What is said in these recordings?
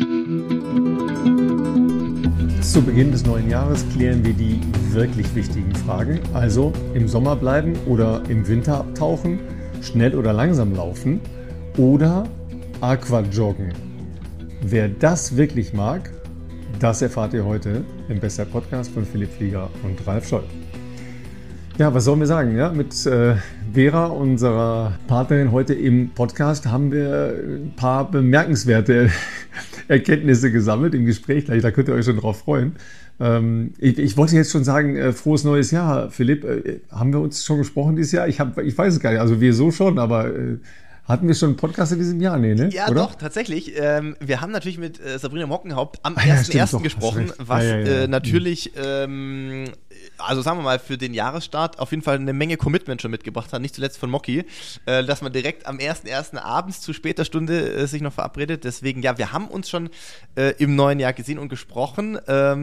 Zu Beginn des neuen Jahres klären wir die wirklich wichtigen Fragen. Also im Sommer bleiben oder im Winter abtauchen, schnell oder langsam laufen oder Aquajoggen. Wer das wirklich mag, das erfahrt ihr heute im Bester Podcast von Philipp Flieger und Ralf Scholz. Ja, was sollen wir sagen? Ja, mit Vera, unserer Partnerin heute im Podcast, haben wir ein paar bemerkenswerte Erkenntnisse gesammelt im Gespräch. Da könnt ihr euch schon drauf freuen. Ich wollte jetzt schon sagen, frohes neues Jahr, Philipp. Haben wir uns schon gesprochen dieses Jahr? Ich weiß es gar nicht. Also wir so schon, aber hatten wir schon einen Podcast in diesem Jahr? Nee, ne? Ja, oder? Doch, tatsächlich. Wir haben natürlich mit Sabrina Mockenhaupt am 1.1. gesprochen, was natürlich, also sagen wir mal, für den Jahresstart auf jeden Fall eine Menge Commitment schon mitgebracht hat, nicht zuletzt von Mocki, dass man direkt am 1.1. abends zu später Stunde sich noch verabredet. Deswegen, ja, wir haben uns schon im neuen Jahr gesehen und gesprochen.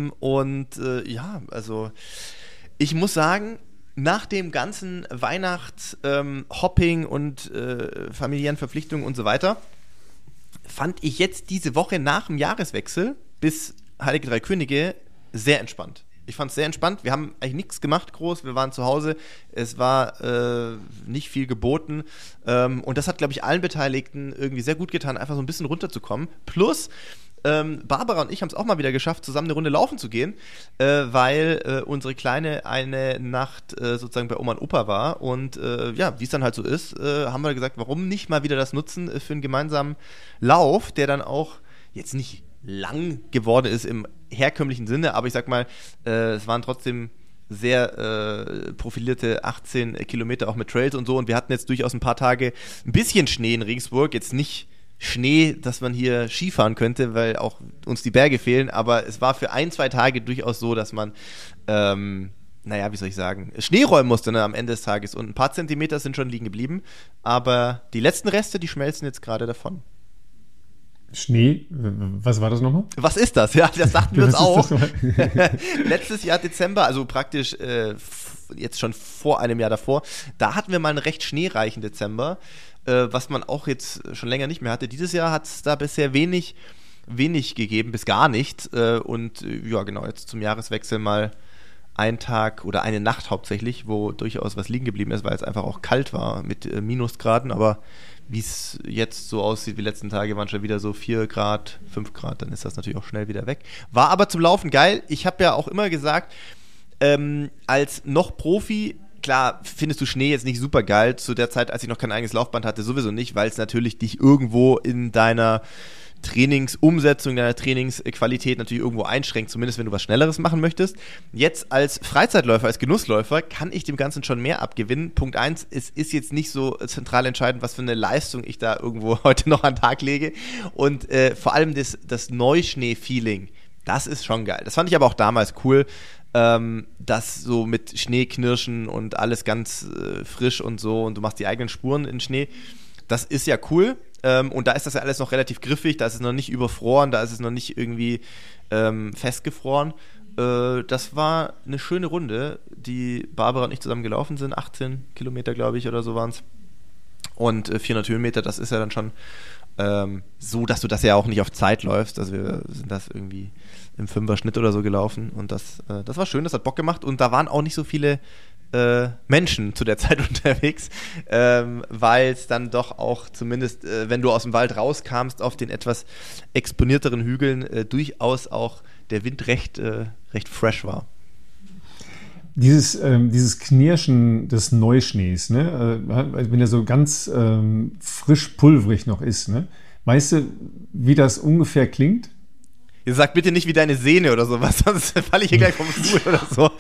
Also ich muss sagen, nach dem ganzen Weihnachts-Hopping und familiären Verpflichtungen und so weiter, fand ich jetzt diese Woche nach dem Jahreswechsel bis Heilige Drei Könige sehr entspannt. Ich fand es sehr entspannt. Wir haben eigentlich nichts gemacht groß. Wir waren zu Hause. Es war nicht viel geboten. Und das hat, glaube ich, allen Beteiligten irgendwie sehr gut getan, einfach so ein bisschen runterzukommen. Plus Barbara und ich haben es auch mal wieder geschafft, zusammen eine Runde laufen zu gehen, weil unsere Kleine eine Nacht sozusagen bei Oma und Opa war und wie es dann halt so ist, haben wir gesagt, warum nicht mal wieder das nutzen für einen gemeinsamen Lauf, der dann auch jetzt nicht lang geworden ist im herkömmlichen Sinne, aber ich sag mal, es waren trotzdem sehr profilierte 18 Kilometer auch mit Trails und so und wir hatten jetzt durchaus ein paar Tage ein bisschen Schnee in Regensburg, jetzt nicht Schnee, dass man hier Skifahren könnte, weil auch uns die Berge fehlen, aber es war für 1-2 Tage durchaus so, dass man, Schnee räumen musste, ne, am Ende des Tages und ein paar Zentimeter sind schon liegen geblieben, aber die letzten Reste, die schmelzen jetzt gerade davon. Schnee, was war das nochmal? Was ist das? Ja, das dachten wir uns auch. Letztes Jahr Dezember, also praktisch jetzt schon vor einem Jahr davor, da hatten wir mal einen recht schneereichen Dezember, was man auch jetzt schon länger nicht mehr hatte. Dieses Jahr hat es da bisher wenig gegeben, bis gar nicht. Jetzt zum Jahreswechsel mal ein Tag oder eine Nacht hauptsächlich, wo durchaus was liegen geblieben ist, weil es einfach auch kalt war mit Minusgraden, aber wie es jetzt so aussieht, wie die letzten Tage waren schon wieder so 4 Grad, 5 Grad, dann ist das natürlich auch schnell wieder weg. War aber zum Laufen geil. Ich habe ja auch immer gesagt, als noch Profi, klar, findest du Schnee jetzt nicht super geil. Zu der Zeit, als ich noch kein eigenes Laufband hatte, sowieso nicht, weil es natürlich dich irgendwo in deiner Trainingsumsetzung, deiner Trainingsqualität natürlich irgendwo einschränkt, zumindest wenn du was Schnelleres machen möchtest. Jetzt als Freizeitläufer, als Genussläufer kann ich dem Ganzen schon mehr abgewinnen. Punkt 1, es ist jetzt nicht so zentral entscheidend, was für eine Leistung ich da irgendwo heute noch an den Tag lege und vor allem das Neuschnee-Feeling, das ist schon geil. Das fand ich aber auch damals cool, das so mit Schneeknirschen und alles ganz frisch und so und du machst die eigenen Spuren in Schnee, das ist ja cool und da ist das ja alles noch relativ griffig, da ist es noch nicht überfroren, da ist es noch nicht irgendwie festgefroren. Das war eine schöne Runde, die Barbara und ich zusammen gelaufen sind, 18 Kilometer glaube ich oder so waren es und 400 Höhenmeter, das ist ja dann schon so, dass du das ja auch nicht auf Zeit läufst, also wir sind das irgendwie im 5er-Schnitt oder so gelaufen und das war schön, das hat Bock gemacht und da waren auch nicht so viele Menschen zu der Zeit unterwegs, weil es dann doch auch zumindest, wenn du aus dem Wald rauskamst auf den etwas exponierteren Hügeln, durchaus auch der Wind recht fresh war. Dieses Knirschen des Neuschnees, ne? Wenn er so ganz frisch pulverig noch ist, ne? Weißt du, wie das ungefähr klingt? Ihr sagt bitte nicht wie deine Sehne oder sowas, sonst falle ich hier gleich vom Stuhl oder so.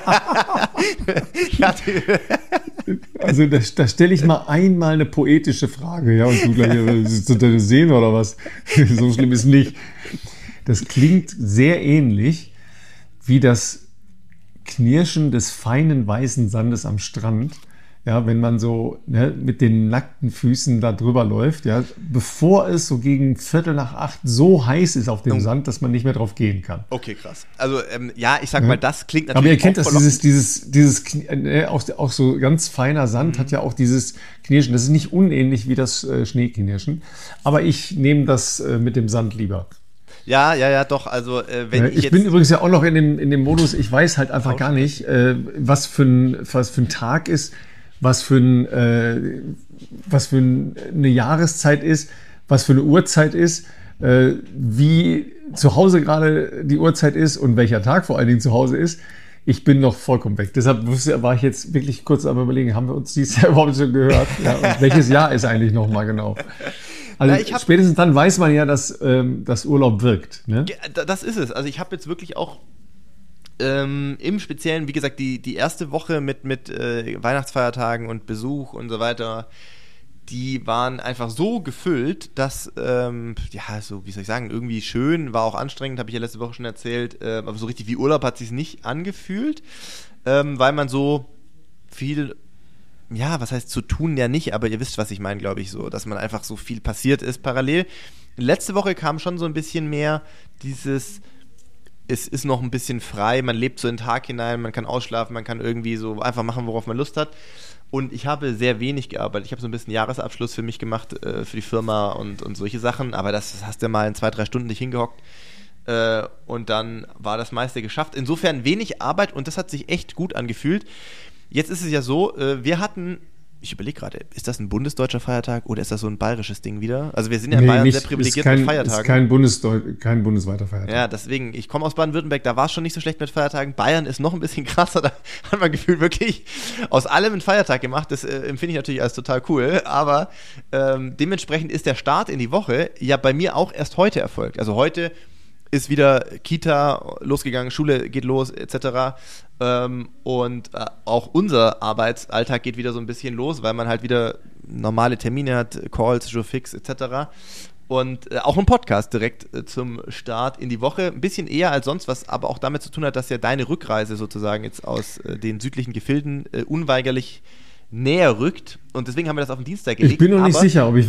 Also da stelle ich mal einmal eine poetische Frage, ja, und du gleich, sind deine Sehne oder was? So schlimm ist nicht. Das klingt sehr ähnlich wie das Knirschen des feinen weißen Sandes am Strand. Ja, wenn man so mit den nackten Füßen da drüber läuft, ja, bevor es so gegen 7:45 so heiß ist auf dem Sand, dass man nicht mehr drauf gehen kann. Okay, krass. Also ich sag mal, das klingt natürlich. Aber ihr kennt das, dieses auch so ganz feiner Sand hat ja auch dieses Knirschen. Das ist nicht unähnlich wie das Schneeknirschen. Aber ich nehme das mit dem Sand lieber. Ja, doch. Also, wenn ich bin übrigens ja auch noch in dem Modus, ich weiß halt einfach gar nicht, was für ein Tag ist, was für eine Jahreszeit ist, was für eine Uhrzeit ist, wie zu Hause gerade die Uhrzeit ist und welcher Tag vor allen Dingen zu Hause ist. Ich bin noch vollkommen weg. Deshalb war ich jetzt wirklich kurz am Überlegen, haben wir uns dieses Jahr überhaupt schon gehört? Ja, und welches Jahr ist eigentlich nochmal genau? Also spätestens dann weiß man ja, dass das Urlaub wirkt. Ne? Das ist es. Also ich habe jetzt wirklich auch im Speziellen, wie gesagt, die erste Woche mit Weihnachtsfeiertagen und Besuch und so weiter, die waren einfach so gefüllt, dass, so, wie soll ich sagen, irgendwie schön, war auch anstrengend, habe ich ja letzte Woche schon erzählt, aber so richtig wie Urlaub hat es sich nicht angefühlt, weil man so viel, ja, was heißt zu tun ja nicht, aber ihr wisst, was ich meine, glaube ich, so, dass man einfach so viel passiert ist parallel. Letzte Woche kam schon so ein bisschen mehr es ist noch ein bisschen frei, man lebt so in den Tag hinein, man kann ausschlafen, man kann irgendwie so einfach machen, worauf man Lust hat. Und ich habe sehr wenig gearbeitet. Ich habe so ein bisschen Jahresabschluss für mich gemacht, für die Firma und solche Sachen, aber das hast du mal in 2-3 Stunden nicht hingehockt. Und dann war das meiste geschafft. Insofern wenig Arbeit und das hat sich echt gut angefühlt. Jetzt ist es ja so, wir hatten, ich überlege gerade, ist das ein bundesdeutscher Feiertag oder ist das so ein bayerisches Ding wieder? Also wir sind ja in Bayern sehr privilegiert mit Feiertagen. Ist kein bundesweiter Feiertag. Ja, deswegen, ich komme aus Baden-Württemberg, da war es schon nicht so schlecht mit Feiertagen. Bayern ist noch ein bisschen krasser, da hat man gefühlt wirklich aus allem einen Feiertag gemacht. Das empfinde ich natürlich als total cool, aber dementsprechend ist der Start in die Woche ja bei mir auch erst heute erfolgt. Also heute ist wieder Kita losgegangen, Schule geht los, etc. Und auch unser Arbeitsalltag geht wieder so ein bisschen los, weil man halt wieder normale Termine hat, Calls, Jourfix, etc. Und auch ein Podcast direkt zum Start in die Woche. Ein bisschen eher als sonst, was aber auch damit zu tun hat, dass ja deine Rückreise sozusagen jetzt aus den südlichen Gefilden unweigerlich näher rückt und deswegen haben wir das auf den Dienstag gelegt. Ich bin noch nicht sicher, ob ich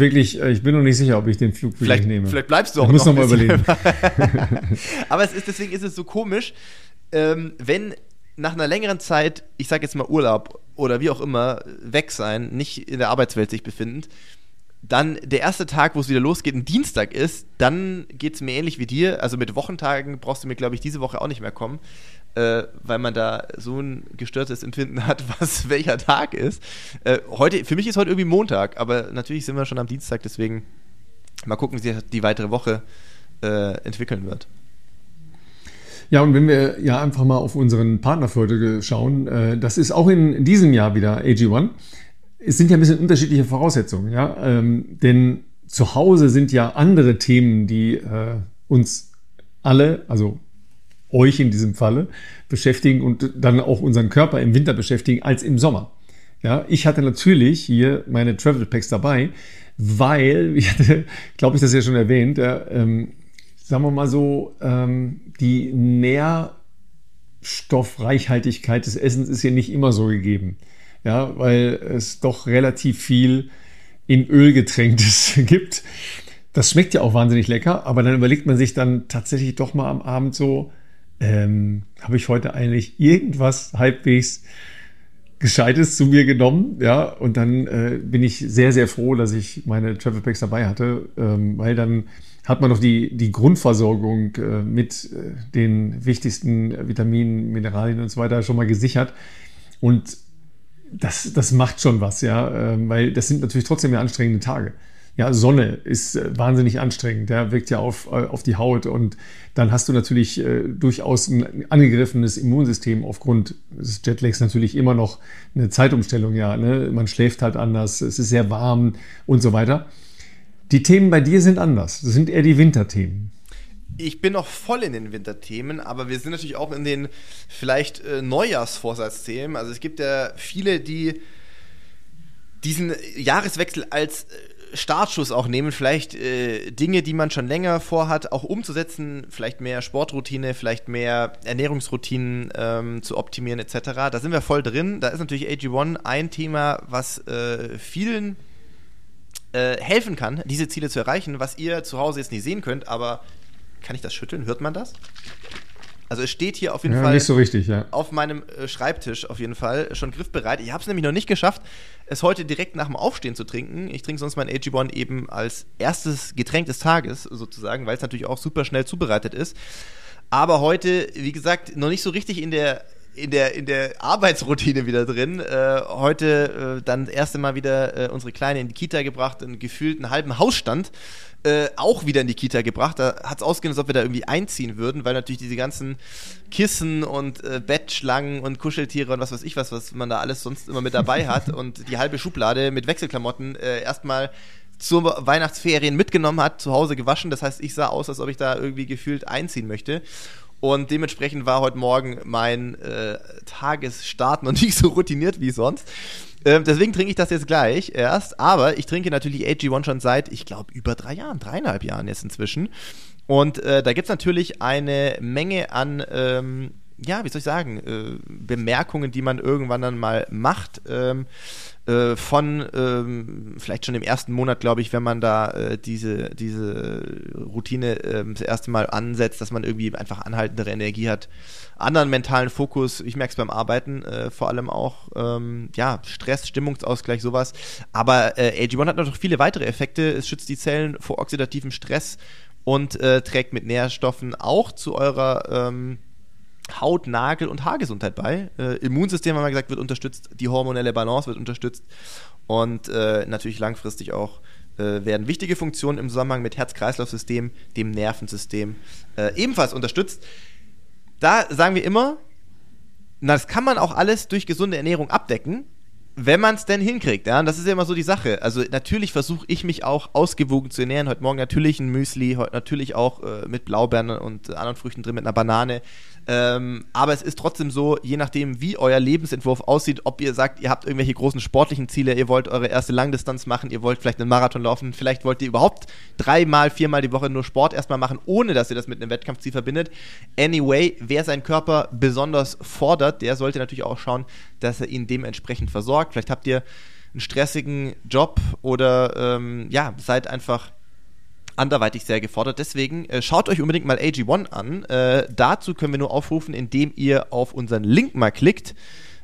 den Flug wirklich nehme. Vielleicht bleibst du auch noch. Ich muss noch mal überlegen. Aber deswegen ist es so komisch, wenn nach einer längeren Zeit, ich sage jetzt mal Urlaub oder wie auch immer, weg sein, nicht in der Arbeitswelt sich befindend, dann der erste Tag, wo es wieder losgeht, ein Dienstag ist, dann geht es mir ähnlich wie dir. Also mit Wochentagen brauchst du mir, glaube ich, diese Woche auch nicht mehr kommen, weil man da so ein gestörtes Empfinden hat, was welcher Tag ist. Für mich ist heute irgendwie Montag, aber natürlich sind wir schon am Dienstag, deswegen mal gucken, wie sich die weitere Woche entwickeln wird. Ja, und wenn wir ja einfach mal auf unseren Partner für heute schauen, das ist auch in diesem Jahr wieder AG1. Es sind ja ein bisschen unterschiedliche Voraussetzungen, ja, denn zu Hause sind ja andere Themen, die uns alle, also euch in diesem Falle, beschäftigen und dann auch unseren Körper im Winter beschäftigen, als im Sommer. Ja, ich hatte natürlich hier meine Travel Packs dabei, weil, ich hatte, glaube ich, das ja schon erwähnt, sagen wir mal so, die Nährstoffreichhaltigkeit des Essens ist hier nicht immer so gegeben. Ja, weil es doch relativ viel in Öl getränktes gibt. Das schmeckt ja auch wahnsinnig lecker, aber dann überlegt man sich dann tatsächlich doch mal am Abend so, habe ich heute eigentlich irgendwas halbwegs Gescheites zu mir genommen? Ja, und dann bin ich sehr, sehr froh, dass ich meine Travel Packs dabei hatte, weil dann hat man noch die Grundversorgung mit den wichtigsten Vitaminen, Mineralien und so weiter schon mal gesichert. Und das macht schon was, ja, weil das sind natürlich trotzdem ja anstrengende Tage. Ja, Sonne ist wahnsinnig anstrengend, ja, wirkt ja auf die Haut und dann hast du natürlich durchaus ein angegriffenes Immunsystem aufgrund des Jetlags natürlich immer noch eine Zeitumstellung, ja, ne? Man schläft halt anders, es ist sehr warm und so weiter. Die Themen bei dir sind anders, das sind eher die Winterthemen. Ich bin noch voll in den Winterthemen, aber wir sind natürlich auch in den vielleicht Neujahrsvorsatzthemen. Also es gibt ja viele, die diesen Jahreswechsel als Startschuss auch nehmen, vielleicht Dinge, die man schon länger vorhat, auch umzusetzen, vielleicht mehr Sportroutine, vielleicht mehr Ernährungsroutinen zu optimieren etc. Da sind wir voll drin. Da ist natürlich AG1 ein Thema, was vielen helfen kann, diese Ziele zu erreichen, was ihr zu Hause jetzt nicht sehen könnt, aber kann ich das schütteln? Hört man das? Also es steht hier auf jeden Fall nicht so richtig, ja. Auf meinem Schreibtisch auf jeden Fall schon griffbereit. Ich habe es nämlich noch nicht geschafft, es heute direkt nach dem Aufstehen zu trinken. Ich trinke sonst mein AG1 eben als erstes Getränk des Tages sozusagen, weil es natürlich auch super schnell zubereitet ist. Aber heute, wie gesagt, noch nicht so richtig in der Arbeitsroutine wieder drin. Heute dann das erste Mal wieder unsere Kleine in die Kita gebracht, einen gefühlten halben Hausstand auch wieder in die Kita gebracht. Da hat es ausgesehen, als ob wir da irgendwie einziehen würden, weil natürlich diese ganzen Kissen und Bettschlangen und Kuscheltiere und was weiß ich was man da alles sonst immer mit dabei hat und die halbe Schublade mit Wechselklamotten erstmal zur Weihnachtsferien mitgenommen hat, zu Hause gewaschen. Das heißt, ich sah aus, als ob ich da irgendwie gefühlt einziehen möchte. Und dementsprechend war heute Morgen mein Tagesstart noch nicht so routiniert wie sonst. Deswegen trinke ich das jetzt gleich erst. Aber ich trinke natürlich AG1 schon seit, ich glaube, über 3,5 Jahren jetzt inzwischen. Und da gibt es natürlich eine Menge an, wie soll ich sagen, Bemerkungen, die man irgendwann dann mal macht. Vielleicht schon im ersten Monat, glaube ich, wenn man da diese Routine das erste Mal ansetzt, dass man irgendwie einfach anhaltendere Energie hat, anderen mentalen Fokus, ich merke es beim Arbeiten, vor allem auch Stress, Stimmungsausgleich, sowas, aber AG1 hat noch viele weitere Effekte, es schützt die Zellen vor oxidativem Stress und trägt mit Nährstoffen auch zu eurer Haut-, Nagel- und Haargesundheit bei. Immunsystem, haben wir gesagt, wird unterstützt, die hormonelle Balance wird unterstützt und natürlich langfristig auch werden wichtige Funktionen im Zusammenhang mit Herz-Kreislauf-System, dem Nervensystem ebenfalls unterstützt. Da sagen wir immer, das kann man auch alles durch gesunde Ernährung abdecken, wenn man es denn hinkriegt. Ja? Und das ist ja immer so die Sache. Also natürlich versuche ich mich auch ausgewogen zu ernähren. Heute Morgen natürlich ein Müsli, heute natürlich auch mit Blaubeeren und anderen Früchten drin, mit einer Banane. Aber es ist trotzdem so, je nachdem, wie euer Lebensentwurf aussieht, ob ihr sagt, ihr habt irgendwelche großen sportlichen Ziele, ihr wollt eure erste Langdistanz machen, ihr wollt vielleicht einen Marathon laufen, vielleicht wollt ihr überhaupt 3-mal, 4-mal die Woche nur Sport erstmal machen, ohne dass ihr das mit einem Wettkampfziel verbindet. Anyway, wer seinen Körper besonders fordert, der sollte natürlich auch schauen, dass er ihn dementsprechend versorgt. Vielleicht habt ihr einen stressigen Job oder seid einfach anderweitig sehr gefordert. Deswegen schaut euch unbedingt mal AG1 an. Dazu können wir nur aufrufen, indem ihr auf unseren Link mal klickt.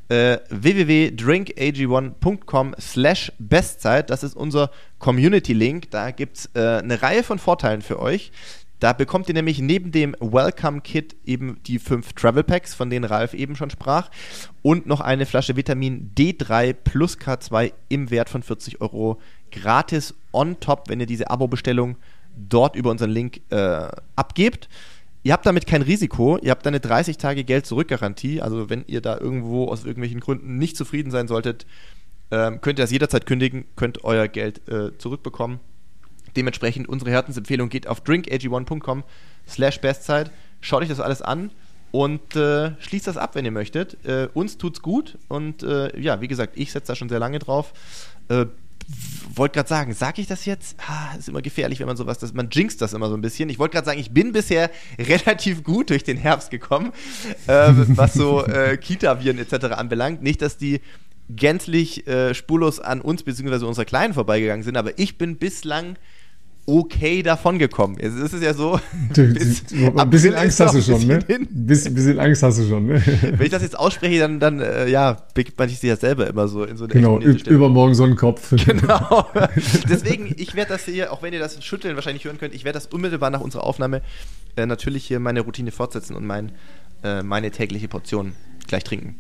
www.drinkag1.com/Bestzeit. Das ist unser Community-Link. Da gibt es eine Reihe von Vorteilen für euch. Da bekommt ihr nämlich neben dem Welcome-Kit eben die 5 Travel Packs, von denen Ralf eben schon sprach, und noch eine Flasche Vitamin D3 plus K2 im Wert von 40 € gratis on top, wenn ihr diese Abo-Bestellung dort über unseren Link abgebt. Ihr habt damit kein Risiko, ihr habt eine 30 Tage Geld-Zurück-Garantie, also wenn ihr da irgendwo aus irgendwelchen Gründen nicht zufrieden sein solltet, könnt ihr das jederzeit kündigen, könnt euer Geld zurückbekommen. Dementsprechend unsere Herzensempfehlung geht auf drinkag1.com/Bestzeit, schaut euch das alles an und schließt das ab, wenn ihr möchtet. Uns tut's gut und wie gesagt, ich setze da schon sehr lange drauf. Wollte gerade sagen, sage ich das jetzt? Ist immer gefährlich, wenn man sowas, man jinxt das immer so ein bisschen. Ich wollte gerade sagen, ich bin bisher relativ gut durch den Herbst gekommen, was so Kita-Viren etc. anbelangt. Nicht, dass die gänzlich spurlos an uns bzw. unserer Kleinen vorbeigegangen sind, aber ich bin bislang okay davon gekommen. Es ist ja so. Ein bisschen Angst hast du schon, ne? Bisschen Angst hast du schon, ne? Wenn ich das jetzt ausspreche, dann begibt man sich ja selber immer so in so eine Genau, übermorgen Sonnenkopf. Genau. Deswegen, ich werde das hier, auch wenn ihr das Schütteln wahrscheinlich hören könnt, ich werde das unmittelbar nach unserer Aufnahme natürlich hier meine Routine fortsetzen und meine tägliche Portion gleich trinken.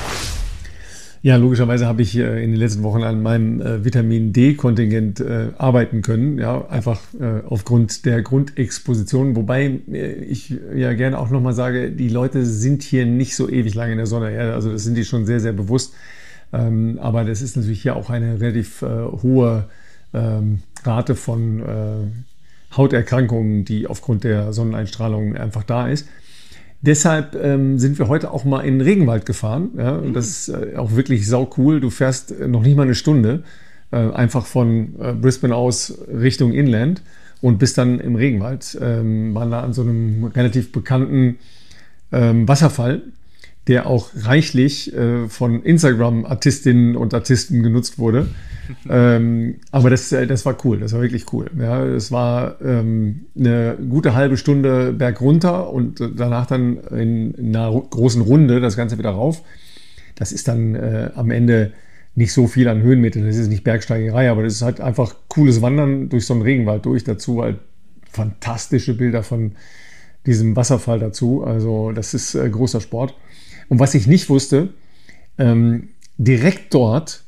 Ja, logischerweise habe ich in den letzten Wochen an meinem Vitamin-D-Kontingent arbeiten können, ja, einfach aufgrund der Grundexposition, wobei ich ja gerne auch nochmal sage, die Leute sind hier nicht so ewig lange in der Sonne, ja, also das sind die schon sehr, sehr bewusst, aber das ist natürlich hier auch eine relativ hohe Rate von Hauterkrankungen, die aufgrund der Sonneneinstrahlung einfach da ist. Deshalb sind wir heute auch mal in den Regenwald gefahren. Ja? Und das ist auch wirklich sau cool. Du fährst noch nicht mal eine Stunde, einfach von Brisbane aus Richtung Inland und bist dann im Regenwald. Waren da an so einem relativ bekannten Wasserfall, der auch reichlich von Instagram-Artistinnen und Artisten genutzt wurde. Aber das war cool, das war wirklich cool. Ja, es war eine gute halbe Stunde bergunter und danach dann in einer großen Runde das Ganze wieder rauf. Das ist dann am Ende nicht so viel an Höhenmetern, das ist nicht Bergsteigerei, aber das ist halt einfach cooles Wandern durch so einen Regenwald durch. Dazu halt fantastische Bilder von diesem Wasserfall dazu. Also das ist großer Sport. Und was ich nicht wusste, direkt dort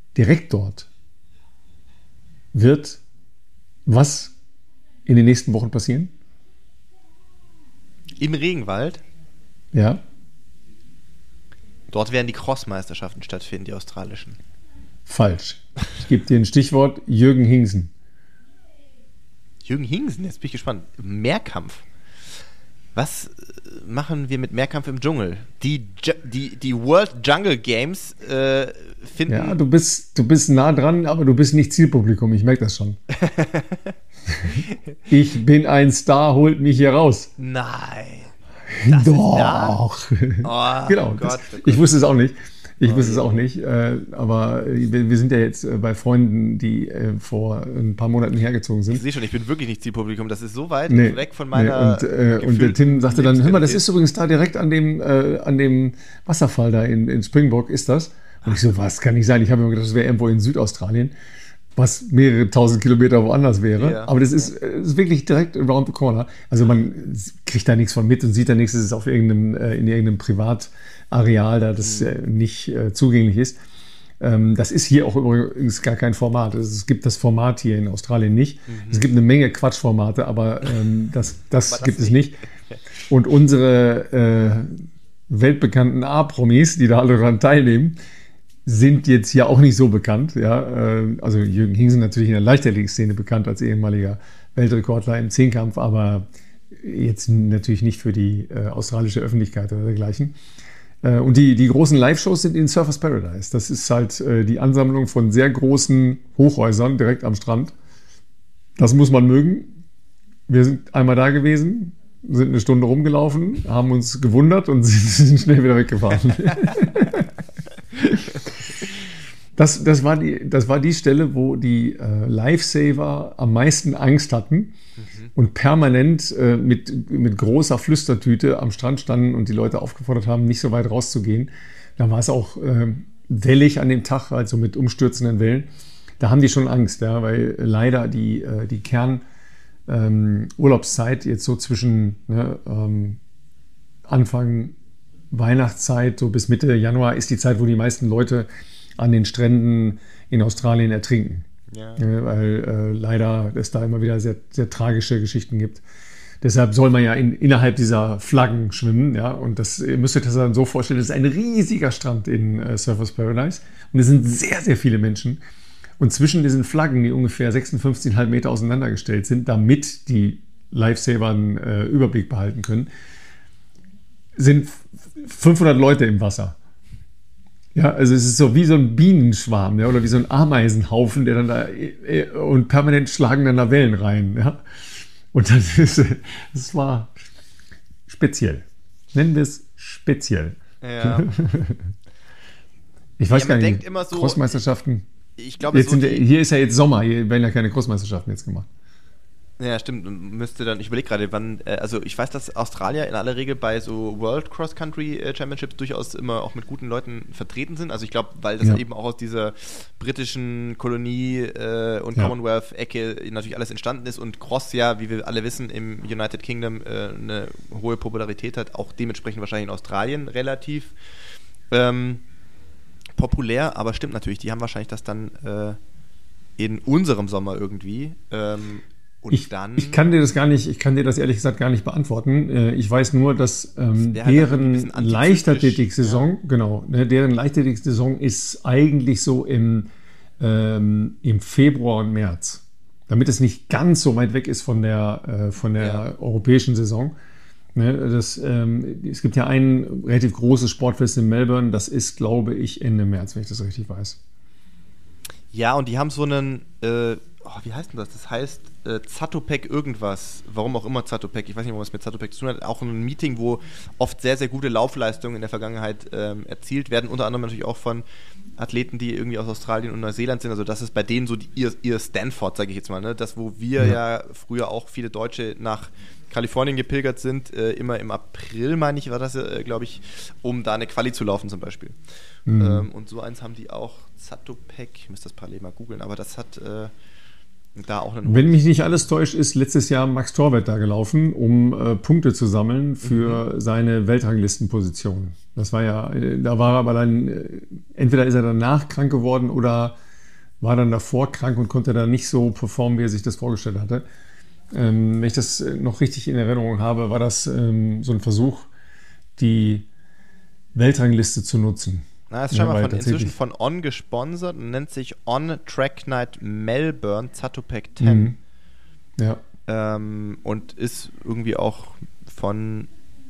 wird was in den nächsten Wochen passieren? Im Regenwald? Ja. Dort werden die Cross-Meisterschaften stattfinden, die australischen. Falsch. Ich gebe dir ein Stichwort: Jürgen Hingsen. Jürgen Hingsen, jetzt bin ich gespannt. Mehrkampf. Was machen wir mit Mehrkampf im Dschungel? Die World Jungle Games finden... Ja, du bist nah dran, aber du bist nicht Zielpublikum. Ich merke das schon. Ich bin ein Star, holt mich hier raus. Nein. Doch. Oh, genau. Gott. Ich wusste es auch nicht. Aber wir sind ja jetzt bei Freunden, die vor ein paar Monaten hergezogen sind. Ich sehe schon, ich bin wirklich nicht Zielpublikum. Das ist so weit weg von meiner... Und der Tim sagte dann, hör mal, das ist übrigens da direkt an dem Wasserfall da in Springbok, ist das? Und ich so, was kann nicht sein? Ich habe mir gedacht, das wäre irgendwo in Südaustralien, was mehrere tausend Kilometer woanders wäre. Ja. Aber das ist wirklich direkt around the corner. Also man kriegt da nichts von mit und sieht da nichts, es ist in irgendeinem Privat-Areal, da das nicht zugänglich ist. Das ist hier auch übrigens gar kein Format. Es gibt das Format hier in Australien nicht. Es gibt eine Menge Quatschformate, aber das gibt es nicht. Und unsere weltbekannten A-Promis, die da alle daran teilnehmen, sind jetzt hier auch nicht so bekannt. Ja? Also Jürgen Hingsen natürlich in der Leichtathletik-Szene bekannt als ehemaliger Weltrekordler im Zehnkampf, aber jetzt natürlich nicht für die australische Öffentlichkeit oder dergleichen. Und die großen Live-Shows sind in Surfers Paradise. Das ist halt die Ansammlung von sehr großen Hochhäusern direkt am Strand. Das muss man mögen. Wir sind einmal da gewesen, sind eine Stunde rumgelaufen, haben uns gewundert und sind schnell wieder weggefahren. Das war die Stelle, wo die Lifesaver am meisten Angst hatten und permanent mit großer Flüstertüte am Strand standen und die Leute aufgefordert haben, nicht so weit rauszugehen. Da war es auch wellig an dem Tag, also mit umstürzenden Wellen. Da haben die schon Angst, ja, weil leider die Urlaubszeit jetzt so zwischen Anfang Weihnachtszeit, so bis Mitte Januar, ist die Zeit, wo die meisten Leute an den Stränden in Australien ertrinken. Ja. Weil leider es da immer wieder sehr, sehr tragische Geschichten gibt. Deshalb soll man ja innerhalb dieser Flaggen schwimmen. Ja? Und ihr müsst euch das dann so vorstellen, das ist ein riesiger Strand in Surfers Paradise. Und es sind sehr, sehr viele Menschen. Und zwischen diesen Flaggen, die ungefähr 56,5 Meter auseinandergestellt sind, damit die Lifesaver einen Überblick behalten können, sind 500 Leute im Wasser. Ja, also es ist so wie so ein Bienenschwarm, ja, oder wie so ein Ameisenhaufen, der dann da und permanent schlagen dann da Wellen rein. Ja. Und das war speziell. Nennen wir es speziell. Ja. Ich weiß gar nicht, denkt immer so, Crossmeisterschaften. Ich glaube, hier ist ja jetzt Sommer, hier werden ja keine Crossmeisterschaften jetzt gemacht. Ja, stimmt. Müsste dann, ich überlege gerade, wann, also ich weiß, dass Australier in aller Regel bei so World Cross Country Championships durchaus immer auch mit guten Leuten vertreten sind. Also ich glaube, weil das eben auch aus dieser britischen Kolonie und Commonwealth-Ecke natürlich alles entstanden ist und Cross ja, wie wir alle wissen, im United Kingdom eine hohe Popularität hat, auch dementsprechend wahrscheinlich in Australien relativ populär, aber stimmt natürlich, die haben wahrscheinlich das dann in unserem Sommer irgendwie. Ich kann dir das ehrlich gesagt gar nicht beantworten. Ich weiß nur, dass deren Leichtathletik-Saison, deren Leichtathletik-Saison ist eigentlich so im Februar und März. Damit es nicht ganz so weit weg ist von der europäischen Saison. Es gibt ja ein relativ großes Sportfest in Melbourne, das ist, glaube ich, Ende März, wenn ich das richtig weiß. Ja, und die haben so einen wie heißt denn das? Das heißt Zatopek irgendwas. Warum auch immer Zatopek. Ich weiß nicht, was mit Zatopek zu tun hat. Auch ein Meeting, wo oft sehr, sehr gute Laufleistungen in der Vergangenheit erzielt werden. Unter anderem natürlich auch von Athleten, die irgendwie aus Australien und Neuseeland sind. Also das ist bei denen so ihr Stanford, sage ich jetzt mal. Ne? Das, wo wir ja früher auch viele Deutsche nach Kalifornien gepilgert sind, immer im April, meine ich, war das, glaube ich, um da eine Quali zu laufen zum Beispiel. Und so eins haben die auch, Zatopek, ich müsste das parallel mal googeln, aber das hat da auch einen... Wenn mich nicht alles täuscht, ist letztes Jahr Max Torwett da gelaufen, um Punkte zu sammeln für seine Weltranglistenposition. Das war ja, da war er aber dann, entweder ist er danach krank geworden oder war dann davor krank und konnte dann nicht so performen, wie er sich das vorgestellt hatte. Wenn ich das noch richtig in Erinnerung habe, war das so ein Versuch, die Weltrangliste zu nutzen. Na, ist scheinbar inzwischen von On gesponsert und nennt sich On Track Night Melbourne Zatopek 10. Ja. Und ist irgendwie auch von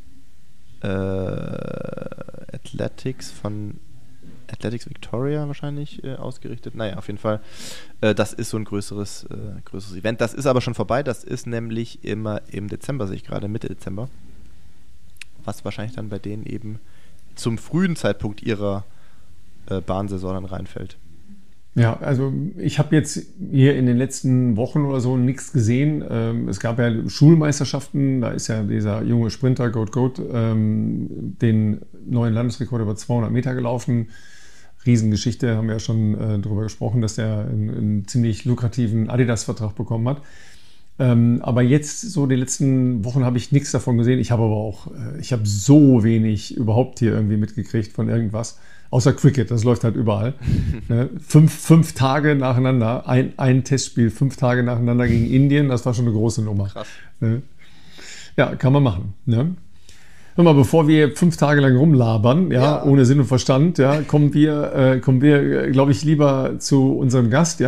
Athletics Victoria wahrscheinlich ausgerichtet. Naja, auf jeden Fall, das ist so ein größeres Event. Das ist aber schon vorbei. Das ist nämlich immer im Dezember, sehe ich gerade, Mitte Dezember. Was wahrscheinlich dann bei denen eben zum frühen Zeitpunkt ihrer Bahnsaison dann reinfällt. Ja, also ich habe jetzt hier in den letzten Wochen oder so nichts gesehen. Es gab ja Schulmeisterschaften, da ist ja dieser junge Sprinter Goat den neuen Landesrekord über 200 Meter gelaufen. Riesengeschichte, haben wir ja schon drüber gesprochen, dass der einen ziemlich lukrativen Adidas-Vertrag bekommen hat. Aber jetzt, so die letzten Wochen, habe ich nichts davon gesehen. Ich habe so wenig überhaupt hier irgendwie mitgekriegt von irgendwas. Außer Cricket, das läuft halt überall. Ne? Fünf Tage nacheinander, ein Testspiel, 5 Tage nacheinander gegen Indien, das war schon eine große Nummer. Krass. Ne? Ja, kann man machen. Ne? Hör mal, bevor wir 5 Tage lang rumlabern, ohne Sinn und Verstand, kommen wir, glaube ich, lieber zu unserem Gast,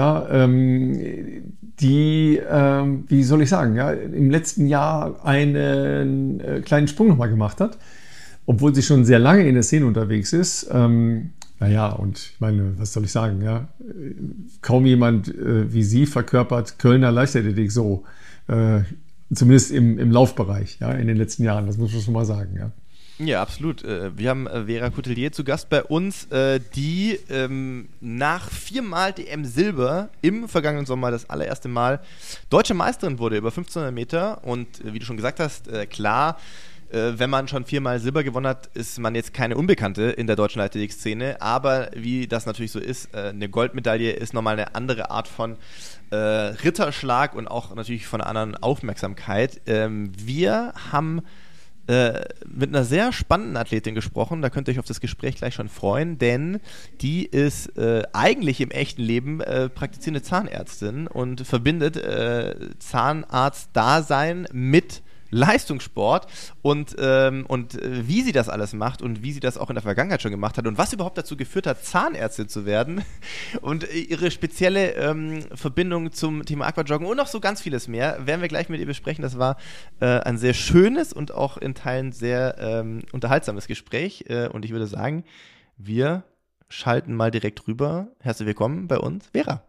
die, wie soll ich sagen, im letzten Jahr einen kleinen Sprung nochmal gemacht hat. Obwohl sie schon sehr lange in der Szene unterwegs ist. Und ich meine, was soll ich sagen? Kaum jemand wie sie verkörpert Kölner Leichtathletik so. Zumindest im Laufbereich, in den letzten Jahren. Das muss man schon mal sagen, ja. Ja, absolut. Wir haben Vera Coutelier zu Gast bei uns, die nach 4-mal DM Silber im vergangenen Sommer das allererste Mal deutsche Meisterin wurde über 1500 Meter. Und wie du schon gesagt hast, klar, wenn man schon 4-mal Silber gewonnen hat, ist man jetzt keine Unbekannte in der deutschen Leichtathletik-Szene. Aber wie das natürlich so ist, eine Goldmedaille ist nochmal eine andere Art von Ritterschlag und auch natürlich von einer anderen Aufmerksamkeit. Wir haben mit einer sehr spannenden Athletin gesprochen, da könnt ihr euch auf das Gespräch gleich schon freuen, denn die ist eigentlich im echten Leben praktizierende Zahnärztin und verbindet Zahnarzt-Dasein mit Leistungssport und wie sie das alles macht und wie sie das auch in der Vergangenheit schon gemacht hat und was überhaupt dazu geführt hat, Zahnärztin zu werden und ihre spezielle Verbindung zum Thema Aquajoggen und noch so ganz vieles mehr, werden wir gleich mit ihr besprechen. Das war ein sehr schönes und auch in Teilen sehr unterhaltsames Gespräch und ich würde sagen, wir schalten mal direkt rüber. Herzlich willkommen bei uns, Vera.